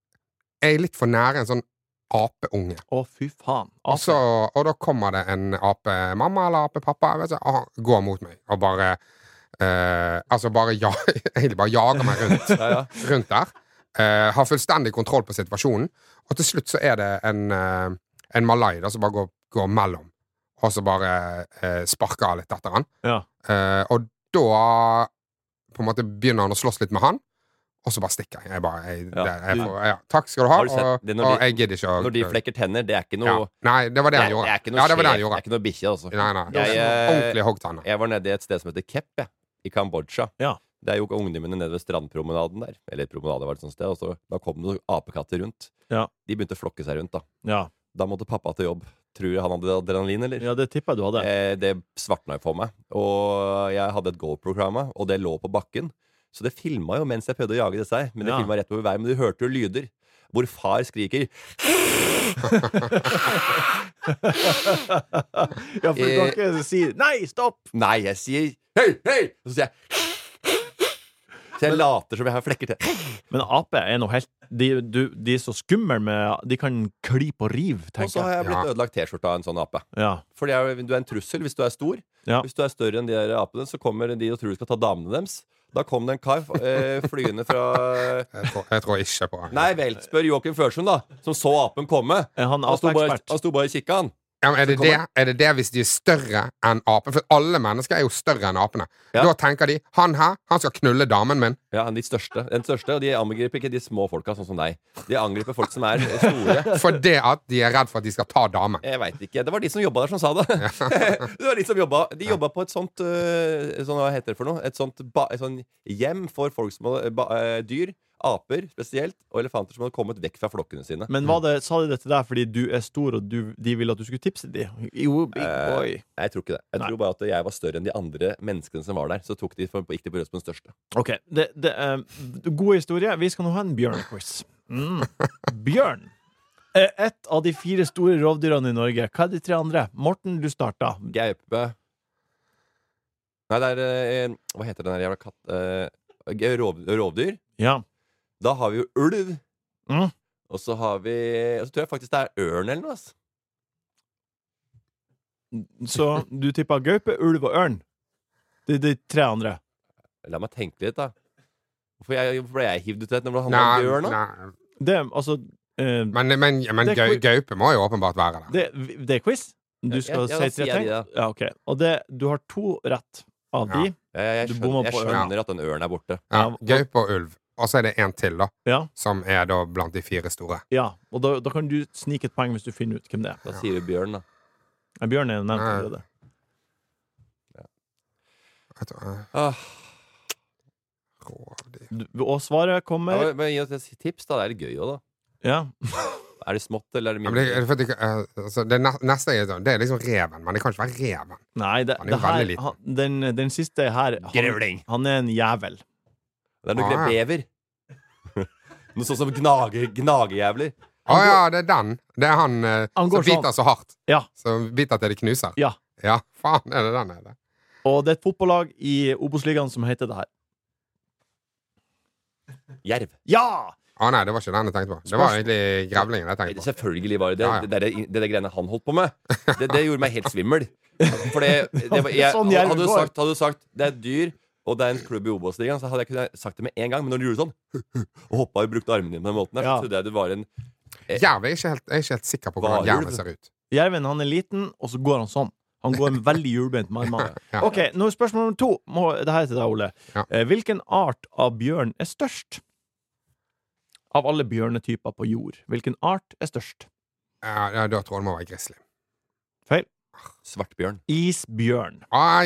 er jeg litt for nære en sånn apeunge. Å, fy faen. Og, så, og da kommer det en apemamma eller apepappa jeg vet ikke, og han går mot meg og bare eh, Altså bare ja, egentlig bare jager meg rundt, Ja, ja. rundt der. Eh, har fullstendig kontroll på situasjonen. Og til slutt så er det en, eh, en malai da, som bare går, går mellom. Og så bare eh, sparker litt etter han. Ja. Eh, og da på en måte begynner han å slåss litt med han. Og så bare stikker jeg. jeg, bare, jeg, Ja, det, jeg du- får, ja, takk skal du ha. Har du sett og, det når og de- jeg gidder ikke å Når de flekker tenner, det er ikke noe ja. Nei, det var det det, han er, gjorde. det er ikke noe Ja, det var det han sjef, gjorde. det er ikke noe bikkje, altså. Nei, nei. Det var Jeg, sånn eh, ordentlig hoggtanner. Jeg var nede i et sted som heter Kep, jeg, i Kambodsja. Ja. Det er jo ungdommene nede ved strandpromenaden der. Eller promenade var det et sånt sted. Og så, da kom det noen apekatter rundt. Ja. De begynte å flokke seg rundt, da. Ja. Da måtte pappa til jobb. Tror du han hadde adrenalin, eller? ja, det tipper jeg du hadde. Eh, det svartna jo for meg. Og jeg hadde et GoPro-kamera, og det lå på bakken. Så det filma jo mens jeg prøvde å jage disse her. Men det Ja. filma rett over veien. Men du hørte jo lyder. Hvor far skriker. Ja, for du kan ikke si 'nei, stopp'! Nei, jeg sier hei, hei! Og så sier jeg Så jeg later som jeg har flekker til. Men ape er noe helt De, du, de er så skumle med De kan klype og rive, Og så tenker har jeg. jeg blitt Ja. ødelagt T-skjorte av en sånn ape. Ja. For det er, du er en trussel hvis du er stor. Ja. Hvis du er større enn de der apene, så kommer de og tror du skal ta damene deres. Da kom det en kar eh, flyende fra Jeg tror, jeg tror ikke på det. Nei vel, spør Joakim Førsund, da. Som så apen komme. Er han Han sto bare, apeekspert? han sto bare og kikka, han. Ja, men er, det Så det, kommer- er det det hvis de er større enn apen? For alle mennesker er jo større enn apene. Ja. Da tenker de han her, han skal knulle damen min. Ja, de største. Den største, og de angriper ikke de små folka, sånn som deg. De angriper folk som er store. For det at de er redd for at de skal ta damen. Jeg veit ikke. Det var de som jobba der, som sa det. det var De som jobba De jobba på et sånt øh, sånn, hva heter det for noe? Et sånt ba, et sånn hjem for folk som hadde ba, øh, dyr. Aper spesielt, og elefanter som hadde kommet vekk fra flokkene sine. Men var det, sa de det til deg fordi du er stor, og du, de ville at du skulle tipse dem? Jo, big Eh, boy. Jeg tror ikke det. Jeg Nei. tror bare at jeg var større enn de andre menneskene som var der. Så tok de for, gikk de på løs på den største. Ok, det, det er god historie. Vi skal nå ha en bjørnquiz. Mm. Bjørn er et av de fire store rovdyrene i Norge. Hva er de tre andre? Morten, du starta. Gaupe Nei, det er eh, Hva heter den der jævla katt... Eh, rov, rovdyr. Ja. Da har vi jo ulv. Mm. Og så har vi Og så tror jeg faktisk det er ørn eller noe. ass. Så du tippa gaupe, ulv og ørn? Det er de tre andre. La meg tenke litt, da. Hvorfor, jeg, hvorfor ble jeg hivd ut rett når det handler Nei, om bjørn? da? nei. Det er altså eh, Men, men, men Det er gau, quiz. gaupe må jo åpenbart være der. det, det er quiz? Du Ja, skal ja, da si tre sier jeg ting? de, da. Ja, ok. Og det, du har to rett av Ja. de. Jeg, jeg, Du skjønner, bommer jeg på ørn. skjønner at den ørnen er borte. Ja, Ja, og- gaupe og ulv. Og så er det en til, da. Ja, Som er da blant de fire store. ja. Og da, da kan du snike et poeng hvis du finner ut hvem det er. Da sier vi bjørn, da. Ja, Bjørn er nevnt Nei. allerede. Jeg tror, eh, Ah, Du- Og svaret kommer ja, men gi oss et tips, da. Det er litt gøy òg, da. Ja. Er det smått, eller er det Ja, men det, mindre? er for at det, eh, altså, det ne- neste er, sånn- det er liksom reven, men det kan ikke være reven. Nei, det, Han er jo det her, veldig liten. han, den, den siste her han, Grevling. han er en jævel. Det er noe Ah, ja. bever. Noe sånn som gnage, gnagejævler. Å ja, det er den. Det er han, eh, Han som går sånn. biter så hardt. Ja. Som biter til det knuser. Ja. Ja, faen er det den er det. Og det er et fotballag i Obos-ligaen som heter det her. Jerv. Ja! Å nei, det var ikke den jeg tenkte på. Det var egentlig grevlingen jeg tenkte på. Selvfølgelig var det det. Ja, ja. Det, der, det der greiene han holdt på med. Det, det gjorde meg helt svimmel. For det, det var, jeg, Sånn jerv hadde, du går. sagt, hadde du sagt det er et dyr, og det er en klubb i Obos-ligaen, så hadde jeg kunnet sagt det med en gang. Men når du gjorde sånn og hoppa og brukte armene dine på den måten, der, Ja. så trodde jeg det var en Jerv er ikke helt, jeg er ikke helt sikker på hvordan Varulv. jerven ser ut. Jerven han er liten, og så går han sånn. Han går veldig hjulbeint med armene. Ja. Ok, nå er spørsmål nummer to. Må, det her er til deg, Ole. Ja. Eh, hvilken art av bjørn er størst? Av alle bjørnetyper på jord. Hvilken art er størst? Ja, ja, da tror jeg det må være grizzly. Feil. svartbjørn. Isbjørn.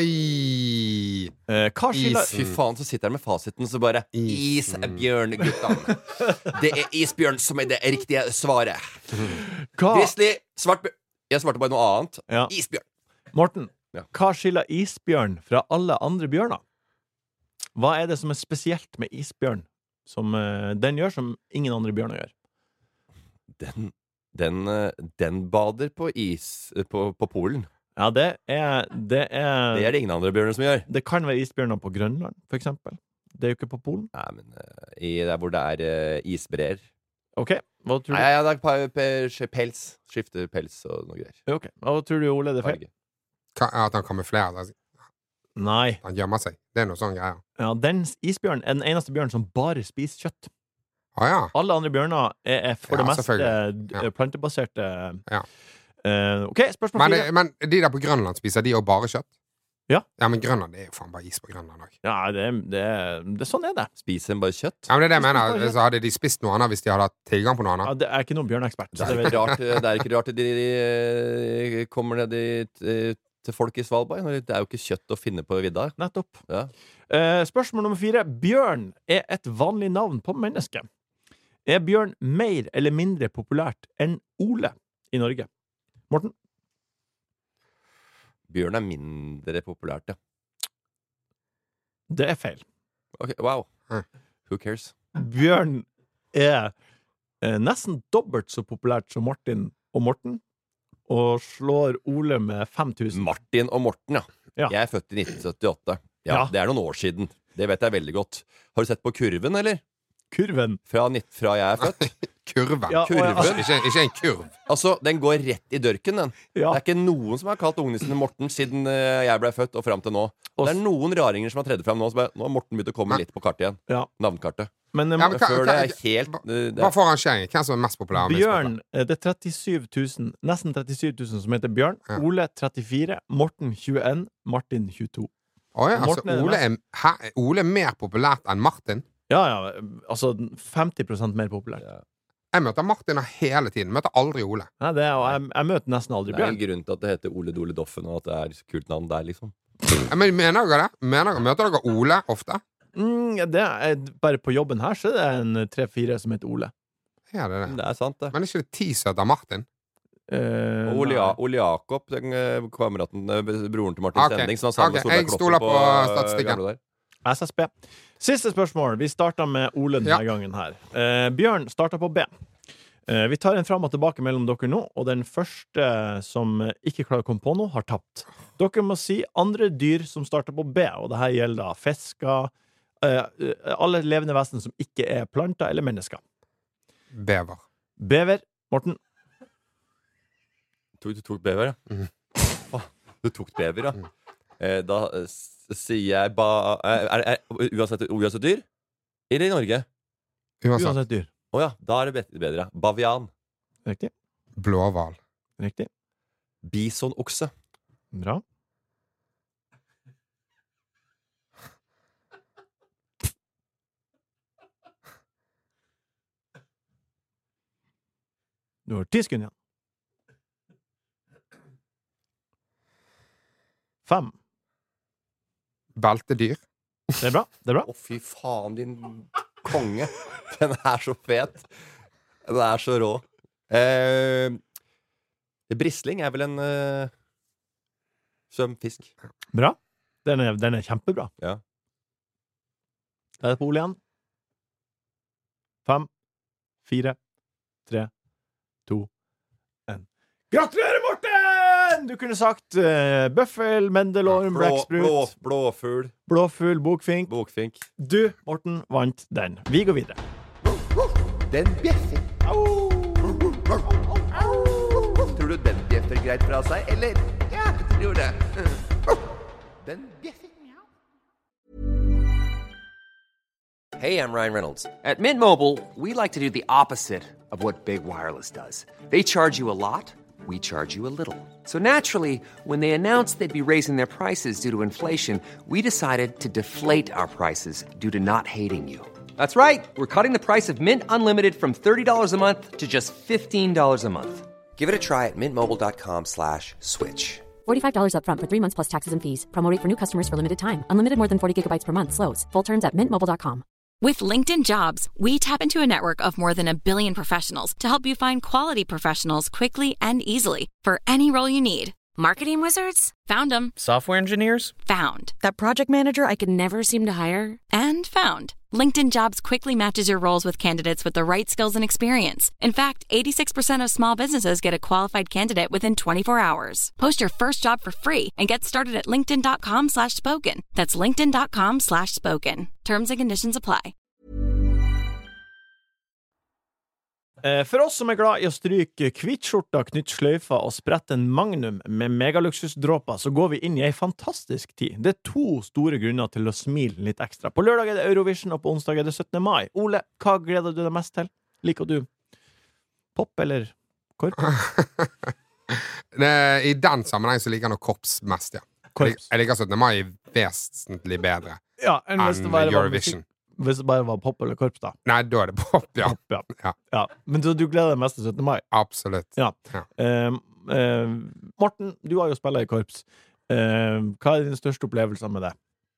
Ai! Eh, hva skiller Is. Fy faen, så sitter han med fasiten, så bare Isen. Isbjørn, guttene. Det er isbjørn som er det riktige svaret. hva, Grizzly, svartbjørn. Jeg svarte bare noe annet. ja. Isbjørn. Morten, Ja. hva skiller isbjørn fra alle andre bjørner? Hva er det som er spesielt med isbjørn som eh, den gjør, som ingen andre bjørner gjør? Den, den, eh, den bader på is eh, på, på Polen. Ja, det er Det, er, Det er det ingen andre bjørner som gjør. det kan være isbjørner på Grønland, for eksempel. Det er jo ikke på Polen. Nei, men eh, i der hvor det er eh, isbreer. OK, hva tror Nei, du? ja, det er pa- pe- pels. Skifter pels og noe greier. Ok, Hva tror du, Ole? Det er feil? Farge. Ka- At han kamuflerer seg. Nei. Han gjemmer seg. Det er noe sånn greier. Ja, den isbjørnen er den eneste bjørnen som bare spiser kjøtt. Å ja. Alle andre bjørner er, er for Ja, det meste selvfølgelig. d- Ja. plantebaserte. Ja. Eh, OK, spørsmål Men, fire. det- men de der på Grønland, spiser de òg bare kjøtt? Ja. Ja, men Grønland, det er jo faen bare is på Grønland òg. Ja, det, det, det, sånn er det. Spiser en bare kjøtt? Ja, men det er det jeg De spiser mener. bare kjøtt. Så hadde de spist noe annet hvis de hadde hatt tilgang på noe Ja, annet. det er ikke noen bjørneekspert. Det så er det ikke vet jeg. rart, det er ikke rart de, de, de kommer ned i, til- til folk i Svalbard. Det er jo ikke kjøtt å finne på vidda. Nettopp. Ja. Eh, spørsmål nummer fire. Bjørn er et vanlig navn på menneske. Er bjørn mer eller mindre populært enn Ole i Norge? Morten? Bjørn er mindre populært, ja. Det er feil. Ok, wow. Hæ. Who cares? Bjørn er eh, nesten dobbelt så populært som Martin og Morten, og slår Ole med fem tusen. Martin og Morten, ja. Ja. Jeg er født i nitten syttiåtte. Ja, Ja. Det er noen år siden. Det vet jeg veldig godt. Har du sett på kurven, eller? Kurven. Fra, nitt- fra jeg er født? Kurven. Ja, og- Kurven. Ikke, ikke en kurv. Altså, den går rett i dørken, den. Ja. Det er ikke noen som har kalt ungene sine Morten siden eh, jeg ble født og fram til nå. Og Det er noen raringer som har tredd fram nå. Så bare, nå har Morten begynt å komme Men- litt på kartet igjen. Ja. Navnkartet. Men, eh, Ja, men hva- Før hva- det er helt eh, det Hva er, får rangeringen? Hvem som er mest populær? og minst Bjørn, eh, det er trettisju tusen, nesten trettisju tusen som heter Bjørn. Ja. Ole trettifire, Morten tjueen, Martin tjueto. populær? Å ja, altså, Morten er det Ole er, hæ, er Ole mer populært enn Martin? Ja, ja, altså femti prosent mer populært. Ja. Jeg møter Martin hele tiden. Møter aldri Ole. Nei, det er, og jeg, jeg møter nesten aldri det er en Bjørn. grunn til at det heter Ole Dole Doffen, og at det er et kult navn der, liksom. Ja, men mener dere det? Mener dere, møter dere Ole ofte? Mm, ja, det er, bare på jobben her så er det en tre-fire som heter Ole. Ja, det er det. Det er sant, det. Men er ikke det ti som heter Martin? Eh, Og Ole, nei. Ja- Ole Jakob, den eh, kameraten, eh, broren til Martin Ok, Sending, som var sammen ok, med Solveig jeg Kloppen stoler på eh, statistikken. gamle der. S S B. Siste spørsmål. Vi starter med Ole denne Ja. gangen her. Eh, Bjørn starter på B. Eh, vi tar en fram og tilbake mellom dere nå, og den første som ikke klarer å komme på noe, har tapt. Dere må si andre dyr som starter på B, og det her gjelder da fisker, eh, alle levende vesen som ikke er planter eller mennesker. Bever. Bever. Morten. Tok, du tok bever, ja? Mhm. Faen, du tok bever, ja. Eh, da eh, s- sier jeg ba eh, er, er, uansett, uansett dyr? Eller i Norge? Uansett. Uansett dyr. Å ja, da er det bet- bedre. Ja. Bavian. Riktig. Blåhval. Riktig. Bisonokse. Bra. Du har ti sekunder igjen. Fem. Beltedyr. Det er bra. Det er bra. Å, fy faen, din konge. Den er så fet. Den er så rå. Eh, brisling er vel en uh, søm fisk. Bra. Den er, den er kjempebra. Ja. Da er det på Ole igjen. Fem, fire, tre, to, en. Gratulerer, Morten! Du kunne sagt uh, bøffel, mendelorm, blå, blekksprut, blå, blåfugl, blåfugl, bokfink. bokfink. Du, Morten, vant den. Vi går videre. Den bjeffer. Tror du den bjeffer greit fra seg, eller? Ja, jeg tror det. Den bjeffer. Hey, I'm Ryan Reynolds. At Mint Mobile, we like to do the opposite of what Big Wireless does. They charge you a lot, we charge you a little. So naturally, when they announced they'd be raising their prices due to inflation, we decided to deflate our prices due to not hating you. That's right. We're cutting the price of Mint Unlimited from thirty dollars a month to just fifteen dollars a month. Give it a try at mintmobile.com slash switch. forty-five dollars up front for three months plus taxes and fees. Promo rate for new customers for limited time. Unlimited more than forty gigabytes per month. Slows full terms at mint mobile dot com. With LinkedIn Jobs, we tap into a network of more than a billion professionals to help you find quality professionals quickly and easily for any role you need. Marketing wizards? Found them. Software engineers? Found. That project manager I could never seem to hire? And found. LinkedIn Jobs quickly matches your roles with candidates with the right skills and experience. In fact, eighty-six percent of small businesses get a qualified candidate within twenty-four hours. Post your first job for free and get started at linkedin.com slash spoken. That's linkedin.com slash spoken. Terms and conditions apply. For oss som er glad i å stryke kvitskjorta, knytt sløyfa og sprette en magnum med megaluksusdråper, så går vi inn i ei fantastisk tid. Det er to store grunner til å smile litt ekstra. På lørdag er det Eurovision, og på onsdag er det syttende mai. Ole, hva gleder du deg mest til? Liker du pop eller korps? I den sammenheng så liker jeg noe korps mest, ja. Korps. Jeg liker syttende mai vesentlig bedre Ja, enn hvis det bare var Eurovision. Hvis det bare var pop eller korps, da. Nei, da er det pop, ja. Pop, ja. Ja. Ja. Men du, du gleder deg mest til syttende mai? Absolutt. Ja. Ja. Eh, eh, Morten, du har jo spillet i korps. Eh, hva er din største opplevelse med det?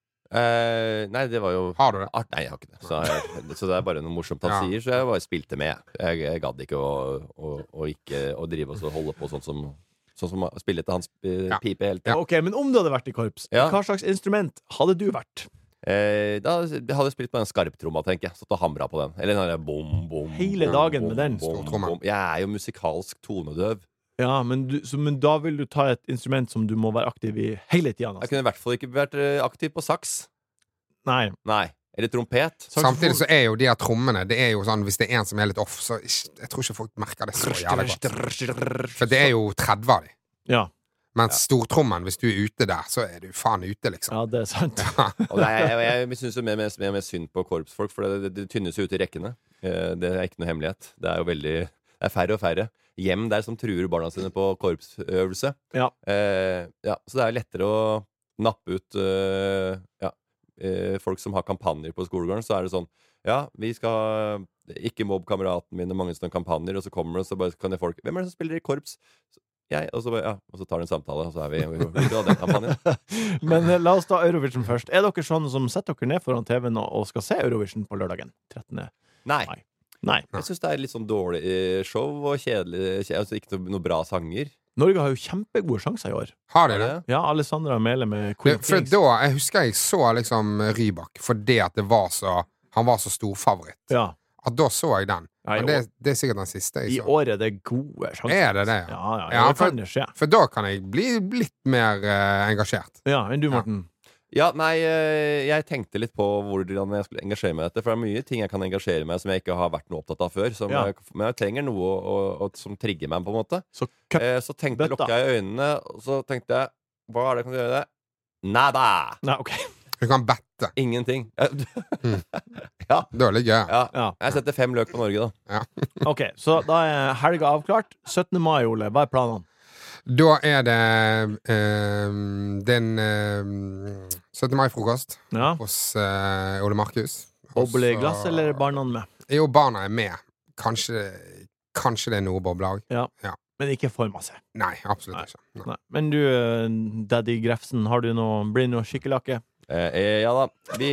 Eh, nei, det var jo Har du det? art. Nei, jeg har ikke det. Så, jeg, så det er bare noe morsomt han Ja. sier, så jeg bare spilte med. Jeg, jeg gadd ikke å, å, å, ikke å drive og så holde på sånn som Sånn som å spille til hans eh, Ja. pipe hele tiden. Ja. Ok, men om du hadde vært i korps, Ja. hva slags instrument hadde du vært? Eh, da hadde jeg spilt på den skarptromma, tenker jeg. Stått og hamra på den. Eller den der bom, bom, Hele bom, dagen bom, med den bom, stortrommen. bom. Jeg er jo musikalsk tonedøv. Ja, men, du, så, men da vil du ta et instrument som du må være aktiv i hele tida. Jeg kunne i hvert fall ikke vært eh, aktiv på saks. Nei. Nei. Eller trompet. Samtidig så er jo de her trommene, det er jo sånn, hvis det er en som er litt off, så ikke- jeg tror ikke folk merker det så jævlig godt. For det er jo tretti av de. Ja. Mens stortrommen, hvis du er ute der, så er du faen ute, liksom. ja, det er sant. Og det er, jeg jeg, jeg syns jo mer, mer, mer, mer synd på korpsfolk, for det, det, det tynnes jo ut i rekkene. Eh, Det er ikke noe hemmelighet. Det er jo veldig Det er færre og færre hjem der som truer barna sine på korpsøvelse. Ja. Eh, ja, så det er lettere å nappe ut eh, ja, eh, folk som har kampanjer på skolegården. Så er det sånn Ja, vi skal ikke mobbe kameratene mine, mange sånne kampanjer, og så kommer det, og så bare kan det folk Hvem er det som spiller i korps? Jeg, og så, bare, ja, og så tar de en samtale, og så er vi ute av den kampanjen. Men eh, la oss ta Eurovision først. Er dere sånne som setter dere ned foran T V-en og, og skal se Eurovision på lørdagen? trettende Nei. Nei. Nei. Jeg syns det er litt sånn dårlig eh, show og kjedelig kje- Altså ikke noe, noe bra sanger. Norge har jo kjempegode sjanser i år. Har de det? Ja, Alessandra Mele med Queen of For Kings. da, jeg husker jeg så liksom Rybak, fordi at det var så han var så storfavoritt. Ja. At da så jeg den. Ja, i Men det, år. det er sikkert den siste I jeg så. år er det gode sjanser. Er det det, ja? Ja, ja, i Ja, år for- kan det skje. For da kan jeg bli litt mer eh, engasjert. Ja, enn du, Morten? Ja, nei, eh, jeg tenkte litt på hvordan jeg skulle engasjere meg i dette. For det er mye ting jeg kan engasjere meg i som jeg ikke har vært noe opptatt av før. Som Ja. jeg, men jeg trenger noe å, å, å, som trigger meg, på en måte. Så cup. Eh, så tenkte jeg, Bøtta. lukka jeg øynene, og så tenkte jeg Hva er det jeg kan gjøre? det? Nada! Nei, ok. Du kan bette. Ingenting. Mm. ja. Det er litt gøy. ja. Ja. Jeg setter fem løk på Norge, da. Ok, så da er helga avklart. syttende mai, Ole. Hva er planene? Da er det eh, den eh, syttende mai-frokost Ja. hos eh, Ole Markus. Og Boble i så- glass, eller er barna med? Jo, barna er med. Kanskje, kanskje det er noe boble òg. Ja. Men ikke for masse. Nei, absolutt Nei. ikke. Nei. Nei. Men du, eh, Daddy Grefsen, har du noe, blir det noe skikkelakke? Eh, eh, ja da. Vi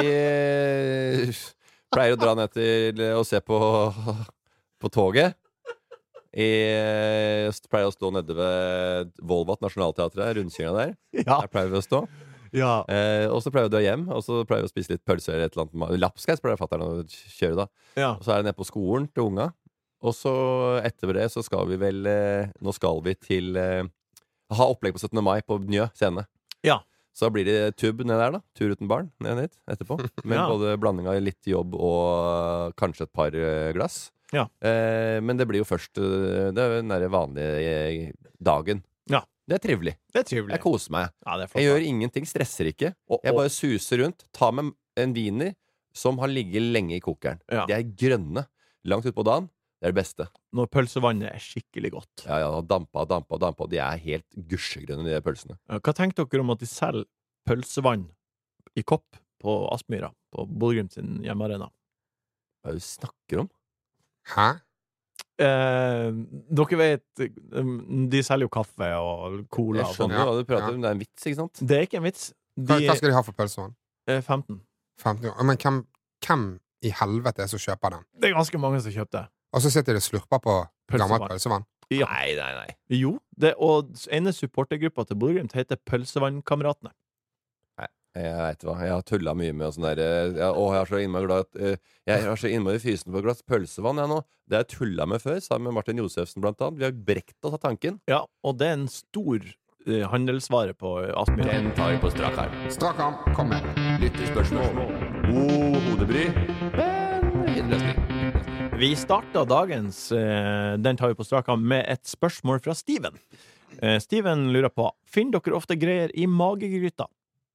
eh, pleier å dra ned til å se på, på toget. Jeg pleier å stå nede ved Volvat Nationalteatret, rundkjøringa der. Ja. Der pleier vi å stå. Ja. Eh, og så pleier vi å dra hjem, og så pleier vi å spise litt pølse eller et eller annet. Lapskaus pleier fatteren å kjøre, da. Ja. Og så er det nede på skolen til unga. Og så etter det så skal vi vel eh, Nå skal vi til eh, ha opplegg på syttende mai på Njø scene. Ja. Så blir det tub ned der, da. Tur uten barn ned dit etterpå. Med Ja. både blanding av litt jobb og kanskje et par eh, glass. Ja. Eh, men det blir jo først eh, det er jo den der vanlige eh, dagen. Ja. Det er trivelig. Det er trivelig. Jeg koser meg. Ja, det er flott. Jeg gjør ingenting, stresser ikke. Og- Jeg og- bare suser rundt. Tar med en wiener som har ligget lenge i kokeren. Ja. De er grønne. Langt utpå dagen. Det er det beste. Når pølsevannet er skikkelig godt. Ja, ja, dampa, dampa, dampa. De er helt gusjegrønne, de der pølsene. Ja, Hva tenker dere om at de selger pølsevann i kopp på Aspmyra, på Bodø/Glimt sin hjemmearena? Hva er det du snakker om? Hæ? Eh, dere vet, um, de selger jo kaffe og cola Jeg og sånn. skjønner jo hva du prater Ja. om. Det er en vits, ikke sant? Det er ikke en vits. Hva, De hva skal de ha for pølsevann? er femten. femten år. Men hvem, hvem i helvete er det som kjøper den? Det er ganske mange som kjøper det. Og så sitter de og slurper på gammelt Pølsevann. pølsevann. Ja. Nei, nei, nei. Jo, det, og ene supportergruppa til Bodø/Glimt heter Pølsevannkameratene. Jeg vet hva, jeg har tulla mye med sånn der eh, ja, Å, jeg er så innmari glad at eh, Jeg er så innmari fysen på et glass pølsevann, jeg nå. Det har jeg tulla med før, sammen med Martin Josefsen, blant annet. Vi har brekt oss av tanken. Ja, og det er en stor eh, handelsvare på Aspmyra. Den tar vi på strak arm. Strak arm, kom med. Lytterspørsmål. God hodebry, men innløsning. Vi starta dagens eh, Den tar vi på strak arm med et spørsmål fra Steven. Eh, Steven lurer på: finner dere ofte greier i magegryta?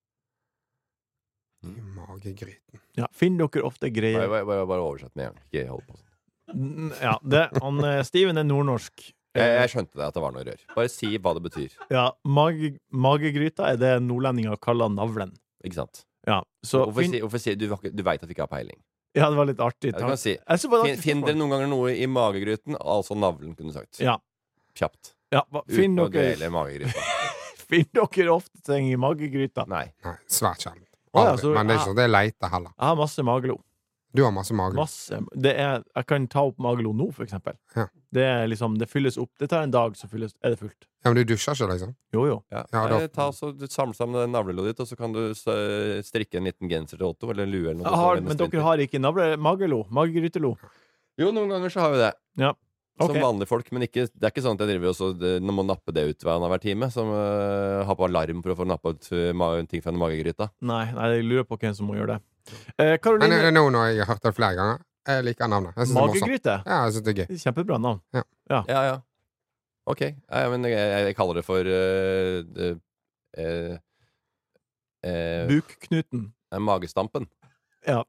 I magegryten. Ja, finner dere ofte Bare, greier bare, bare, bare oversett med en gang. Ikke hold på sånn. N- Ja, det, han, eh, Steven er nordnorsk. Jeg, Eh, jeg skjønte det at det var noe rør. Bare si hva det betyr. Ja, mage, magegryta er det nordlendinger kaller navlen. Ikke sant? Ja, så Hvorfor finn, si, hvorfor si Du, har ikke- du veit at vi ikke har peiling. ja, det var litt artig. Ja, du kan si, Jeg synes bare det Fin, var et Finner dere spørsmål. noen ganger noe i magegryten? Altså navlen, kunne du sagt. Ja, Kjapt. ja hva- Uten finner å dere, dvele i magegryta. finner dere ofte ting i magegryta? Nei. Nei, svært sjelden. Å, ja, Aldri. så- Men det er ikke sånn at jeg leter heller. Jeg har masse magelo. Du har masse mage. Masse. Det er, jeg kan ta opp magelo nå, for eksempel. Ja. Det er liksom, det fylles opp. Det tar en dag, så fylles, er det fullt. Ja, men du dusjer ikke, liksom? Jo, jo. Ja. Ja, da- Eh, ta så, du Samle sammen navlelådet ditt, og så kan du s- strikke en liten genser til Otto, eller en lue. Eller noe, Jeg har, så- men dere har ikke navle, magelo? Magegrytelo? Jo, noen ganger så har vi det. Ja. Som Ok. vanlige folk. Men ikke, det er ikke sånn at jeg driver og så, det, nå må nappe det ut hver annenhver time. Som uh, har på alarm for å få nappa ut uh, ma- ting fra en magegryta. Nei, nei, jeg lurer på hvem som må gjøre det. Eh, Men Karoline, er det nå når jeg har hørt det flere ganger? Jeg liker navnet. Jeg synes det er morsomt. magegryte? Ja, jeg synes det er gøy. Kjempebra navn. Ja, ja. Ok. Ja, men jeg, jeg, jeg kaller det for uh, uh, uh, uh, Bukknuten. magestampen. Ja.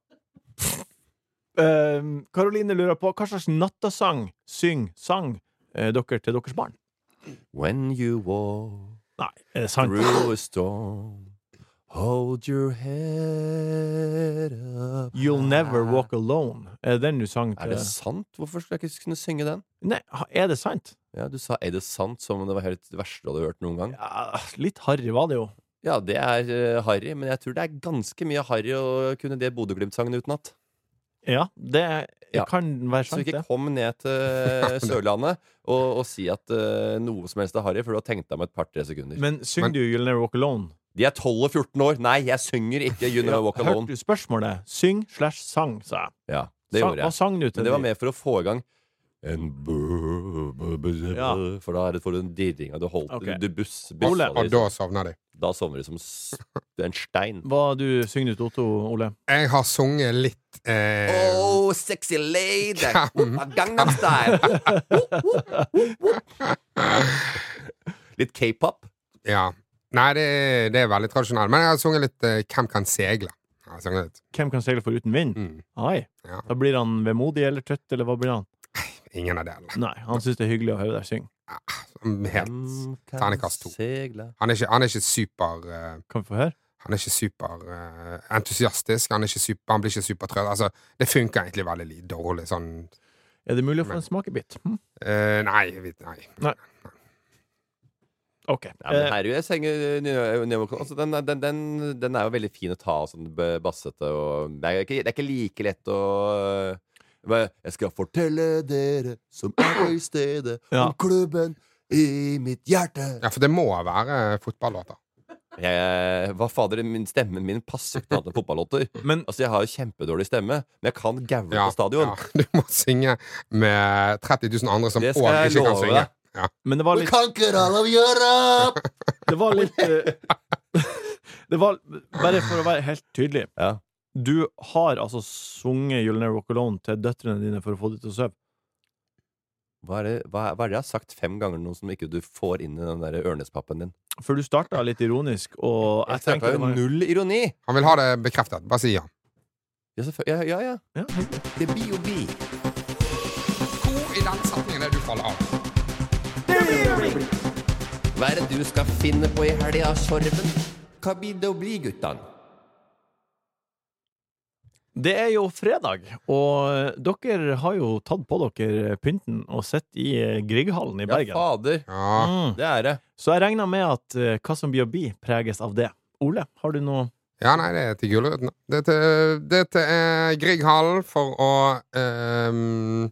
Eh, Karoline lurer på hva slags nattasang syng sang eh, dere til deres barn? When you walk Nei, er det sant? through a storm, hold your head up. You'll Never Walk Alone. Er det den du sang Er til? det sant? Hvorfor skulle jeg ikke kunne synge den? Nei, ha- er det sant? Ja, Du sa 'er det sant?' som om det var helt det verste du hadde hørt noen gang. Ja, litt harry var det jo. Ja, det er uh, harry, men jeg tror det er ganske mye harry å kunne det Bodø-Glimt-sangen utenat. Ja, det Ja. kan være Så sant, ikke det. kom ned til Sørlandet og, og si at uh, noe som helst er harry, for du har tenkt deg om et par-tre sekunder. Men synger Men- du You'll Never Walk Alone? De er tolv og fjorten år. Nei, jeg synger ikke You Never Walk Hørte Alone. du spørsmålet? Syng slash sang, sa jeg. Ja, det Sang- gjorde Hva jeg. sang du til Men det var de? mer for å få i gang en bø, bø, bø, bø, Ja. For da er det for en dirring, og du holdt Ok. du, du buss, Ole. bussa Og de, da sovner de. Da sovner de som s- en stein. Hva du synger du til Otto, Ole? Jeg har sunget litt eh, Oh, sexy lady, Kam. Gangnam Style. Litt k-pop. Ja. Nei, det, er- det er veldig tradisjonelt. Men jeg har sunget litt eh, Hvem kan segle? Jeg har sunget litt. Hvem kan seile foruten vind? Mm. Ai. Ja. Da blir han vemodig eller trøtt, eller hva blir han? Ingen av delene. Nei, han syns det er hyggelig å høre deg synge. Helt terningkast to. Han er ikke, han er ikke super eh, Kan vi få høre? Han er ikke super eh, entusiastisk. Han, er ikke super, han blir ikke supertrøtt. Altså, det funker egentlig veldig li- dårlig. Sånn Er det mulig å få en smakebit? Hm? eh, Nei, jeg vet- nei. OK. Ja, men Eh, her, jeg senger, altså, den, er- den, den, den er jo veldig fin å ta sånn b- bassete og det er, ikke, det er ikke like lett å Jeg skal fortelle dere som er på i stedet Ja. om klubben i mitt hjerte. Ja, for det må være fotballåter. Jeg, hva fader, min Stemmen min passer ikke til andre fotballåter. Men Altså, Jeg har jo kjempedårlig stemme, men jeg kan gaule Ja, på stadion. ja. Du må synge med tretti tusen andre som Det òg skal jeg ikke kan love synge. deg. Ja. Men det var litt kan ikke alle gjøre! Det var litt eh, Det var Bare for å være helt tydelig. Ja. Du har altså sunget You'll Never Walk Alone til døtrene dine for å få dem til å sove. Hva er, det, hva, hva er det jeg har sagt fem ganger nå som ikke du får inn i den der ørnespappen din? For du starta litt ironisk, og jeg Jeg starta tenkte det jo var null ironi! Han vil ha det bekreftet. Bare si ja. Ja, selvfølgelig. Ja, ja, ja. ja. Det blir jo bi. Hvor i den setningen er det du faller av? Hva er det du skal finne på i helga, Sorven? Hva blir det å bli, guttan? Det er jo fredag, og dere har jo tatt på dere pynten og sett i Grieghallen i Ja, Bergen. fader. Ja. Mm. Det er det. Så jeg regner med at eh, hva som blir å bli, preges av det. Ole, har du noe Ja, nei, det er til Gulrøttene. Det er til, det er til eh, Grieghallen for å ehm,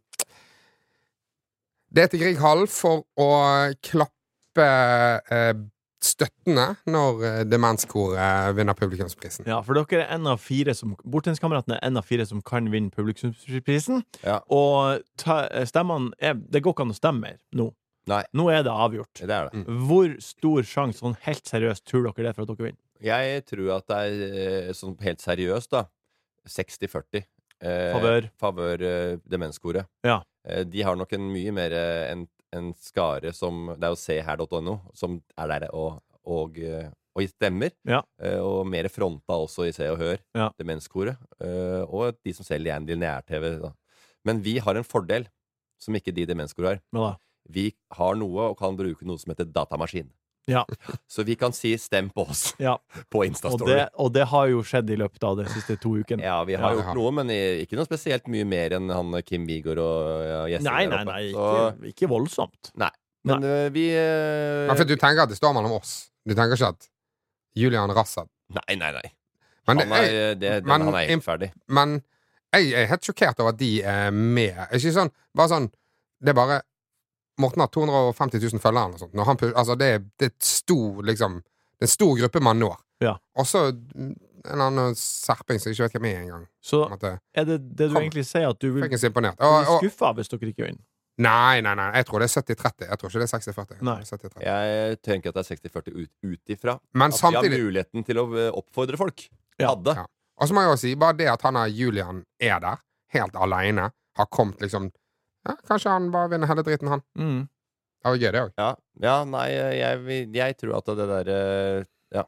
Det er til Grieghallen for å klappe eh, støttende når eh, Demenskoret vinner publikumsprisen. Ja, for dere er en av fire som Bortenskameratene er en av fire som kan vinne publikumsprisen. Ja. Og ta, stemmene er Det går ikke an å stemme mer nå. Nei. Nå er det avgjort. Det er det. Hvor stor sjanse, sånn helt seriøst, tror dere det for at dere vinner? Jeg tror at det er eh, sånn helt seriøst, da. seksti førti. Eh, Favør. Favør eh, Demenskoret. Ja. Eh, de har nok en mye mer eh, en, en skare som Det er jo se her punktum no, som er der og, og, eh, og i stemmer. Ja. Eh, og mer fronta også i Se og Hør. Ja. Demenskoret. Eh, og de som selv gjerne lineær-T V. da. Men vi har en fordel som ikke de Demenskoret har. Hva da? Vi har noe og kan bruke noe som heter datamaskin. Ja. Så vi kan si 'stem på oss' Ja. på Og Instastory. det, og det har jo skjedd i løpet av de siste to ukene. Ja, vi har Ja. gjort noe, men i- ikke noe spesielt mye mer enn han Kim Vigor og ja, gjester Nei, der nei, oppe. nei, Så, ikke, ikke voldsomt. nei. Men øh, vi øh, Men for du tenker at det står mellom oss. Du tenker ikke at Julian Rassad Nei, nei, nei. Men, Han er, jeg, det, den, men- han er helt ferdig. men jeg er helt sjokkert over at de er med. Ikke sånn, bare sånn Det er bare Morten har to hundre og femti tusen følgere eller noe sånt. Når han, pu- altså det, er, det er et stor liksom Det er en stor gruppe man når. Ja. Og så mm, en eller annen serping som jeg ikke vet hvem er engang. Så På en måte. er det det du Kom. egentlig sier, at du vil Fikk en imponert. bli Og, og, skuffa hvis dere ikke vinner? nei, nei, nei. Jeg tror det er sytti tretti. Jeg tror ikke det er seksti førti. Nei. Jeg tenker at det er seksti førti ut, ut ifra Men at vi har samtidig muligheten til å øh, oppfordre folk. Ja. Hadde. Ja. Og så må jeg jo si, bare det at han er Julian er der, helt aleine, har kommet liksom ja, Kanskje han bare vinner hele dritten, han. Mm. Det var gøy, det òg. Ja, ja nei, jeg, jeg, jeg tror at det der øh, Ja.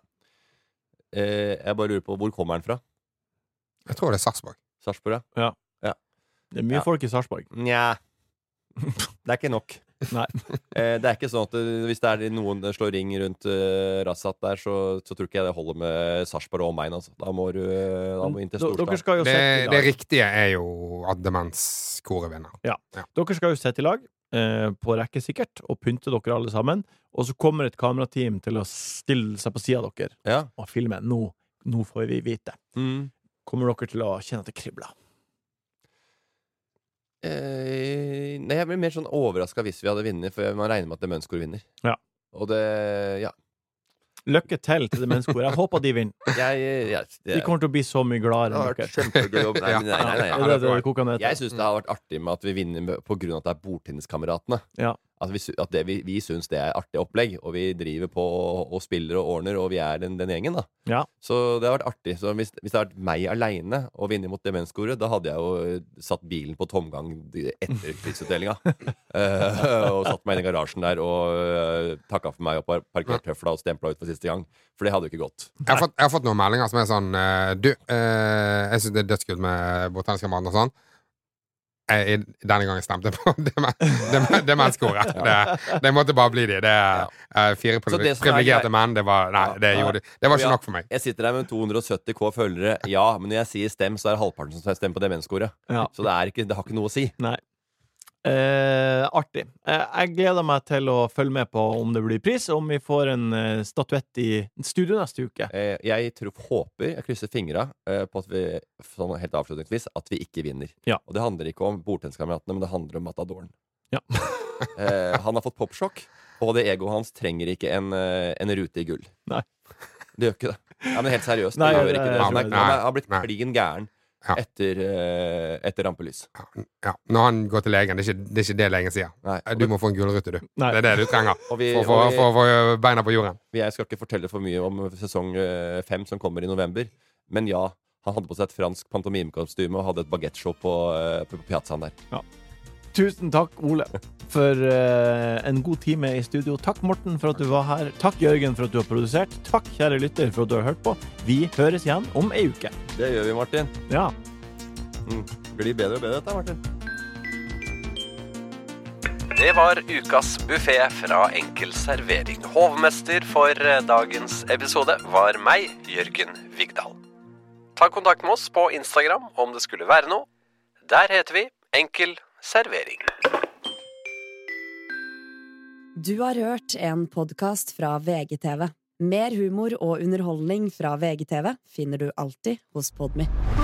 Eh, jeg bare lurer på hvor kommer han fra? Jeg tror det er Sarpsborg. Sarpsborg, ja? Det er mye Ja. folk i Sarpsborg. Nja. Det er ikke nok. Nei. Eh, det er ikke sånn at eh, hvis det er noen slår ring rundt uh, Rassat der, så, så tror ikke jeg det holder med Sarpsborg og omegn. Altså. Da må du eh, da må inn til D- Dere Storstad. skal jo Det, sette i det lag. riktige er jo at Demenskoret vinner. Dere skal jo sette i lag eh, på rekke sikkert, og pynte dere alle sammen. Og så kommer et kamerateam til å stille seg på sida av dere Ja. og filme. Nå, nå får vi vite. Mm. Kommer dere til å kjenne at det kribler? Eh, nei, jeg blir mer sånn overraska hvis vi hadde vunnet, for man regner med at Demenskoret vinner. Ja. Og det Ja. Lykke til til det menneskeordet. Jeg håper de vinner. Jeg, jeg, det, De kommer til å bli så mye gladere det har enn vært dere. kjempegøy jobb. Nei, nei, nei, nei, Det nei. er det det koker ned til. Jeg syns det har vært artig med at vi vinner med- på grunn av at det er bordtenniskameratene. Ja. At vi, sy- at det, vi, vi syns det er artig opplegg, og vi driver på og, og spiller og ordner, og vi er den, den gjengen, da. Ja. Så det har vært artig. Så hvis, hvis det hadde vært meg aleine og vinne mot Demenskoret, da hadde jeg jo eh, satt bilen på tomgang etter prisutdelinga. Eh, og satt meg inn i garasjen der og uh, takka for meg og par parkert tøfla og stempla ut for siste gang. For det hadde jo ikke gått. Jeg har, fått, jeg har fått noen meldinger som er sånn eh, Du, eh, jeg syns det er dødskult med Botaniskamaten og sånn. Jeg, denne gangen stemte jeg på Demenskoret. Det, det måtte bare bli de. Det er eh, fire Så det som er privilegerte greit- menn. Det var, nei, det, Ja. gjorde, det var ikke Ja. nok for meg. Jeg sitter der med to hundre og sytti K følgere, ja, men når jeg sier stem, så er det halvparten som stemmer på Demenskoret. Ja. Så det, er ikke, det har ikke noe å si. Nei. Eh, artig. Eh, jeg gleder meg til å følge med på om det blir pris, om vi får en eh, statuett i studio neste uke. Eh, jeg tror, håper, jeg krysser fingra eh, på at vi, sånn helt avslutningsvis, at vi ikke vinner. Ja. Og det handler ikke om bordtenniskameratene, men det handler om Matadoren. Ja. eh, han har fått popsjokk, og det egoet hans trenger ikke en, eh, en rute i gull. Nei. Det gjør ikke det. Ja, men helt seriøst, Nei, det gjør ikke det. nei, Han, er, nei, han har blitt nei. klin gæren Ja. etter, eh, etter rampelys. Ja, ja. Når han går til legen, det er ikke det, er ikke det legen sier. Nei. Du må få en gullrute, du. Nei. Det er det du trenger Og vi, for å få og vi, for, for, beina på jorden. Jeg skal ikke fortelle for mye om sesong eh, fem som kommer i november, men ja, han hadde på seg et fransk pantomimekostyme og hadde et baguetteshow på, eh, på piazzaen der. Ja. Tusen takk, Ole, for uh, en god time i studio. Takk, Morten, for at du var her. Takk, Jørgen, for at du har produsert. Takk, kjære lytter, for at du har hørt på. Vi høres igjen om ei uke. Det gjør vi, Martin. Ja. Mm. Blir bedre og bedre dette, Martin. Det var ukas buffé fra Enkel servering. Hovmester for dagens episode var meg, Jørgen Vigdal. Ta kontakt med oss på Instagram om det skulle være noe. Der heter vi Enkel servering. Du har hørt en podcast fra V G T V. Mer humor og underholdning fra V G T V finner du alltid hos Podme.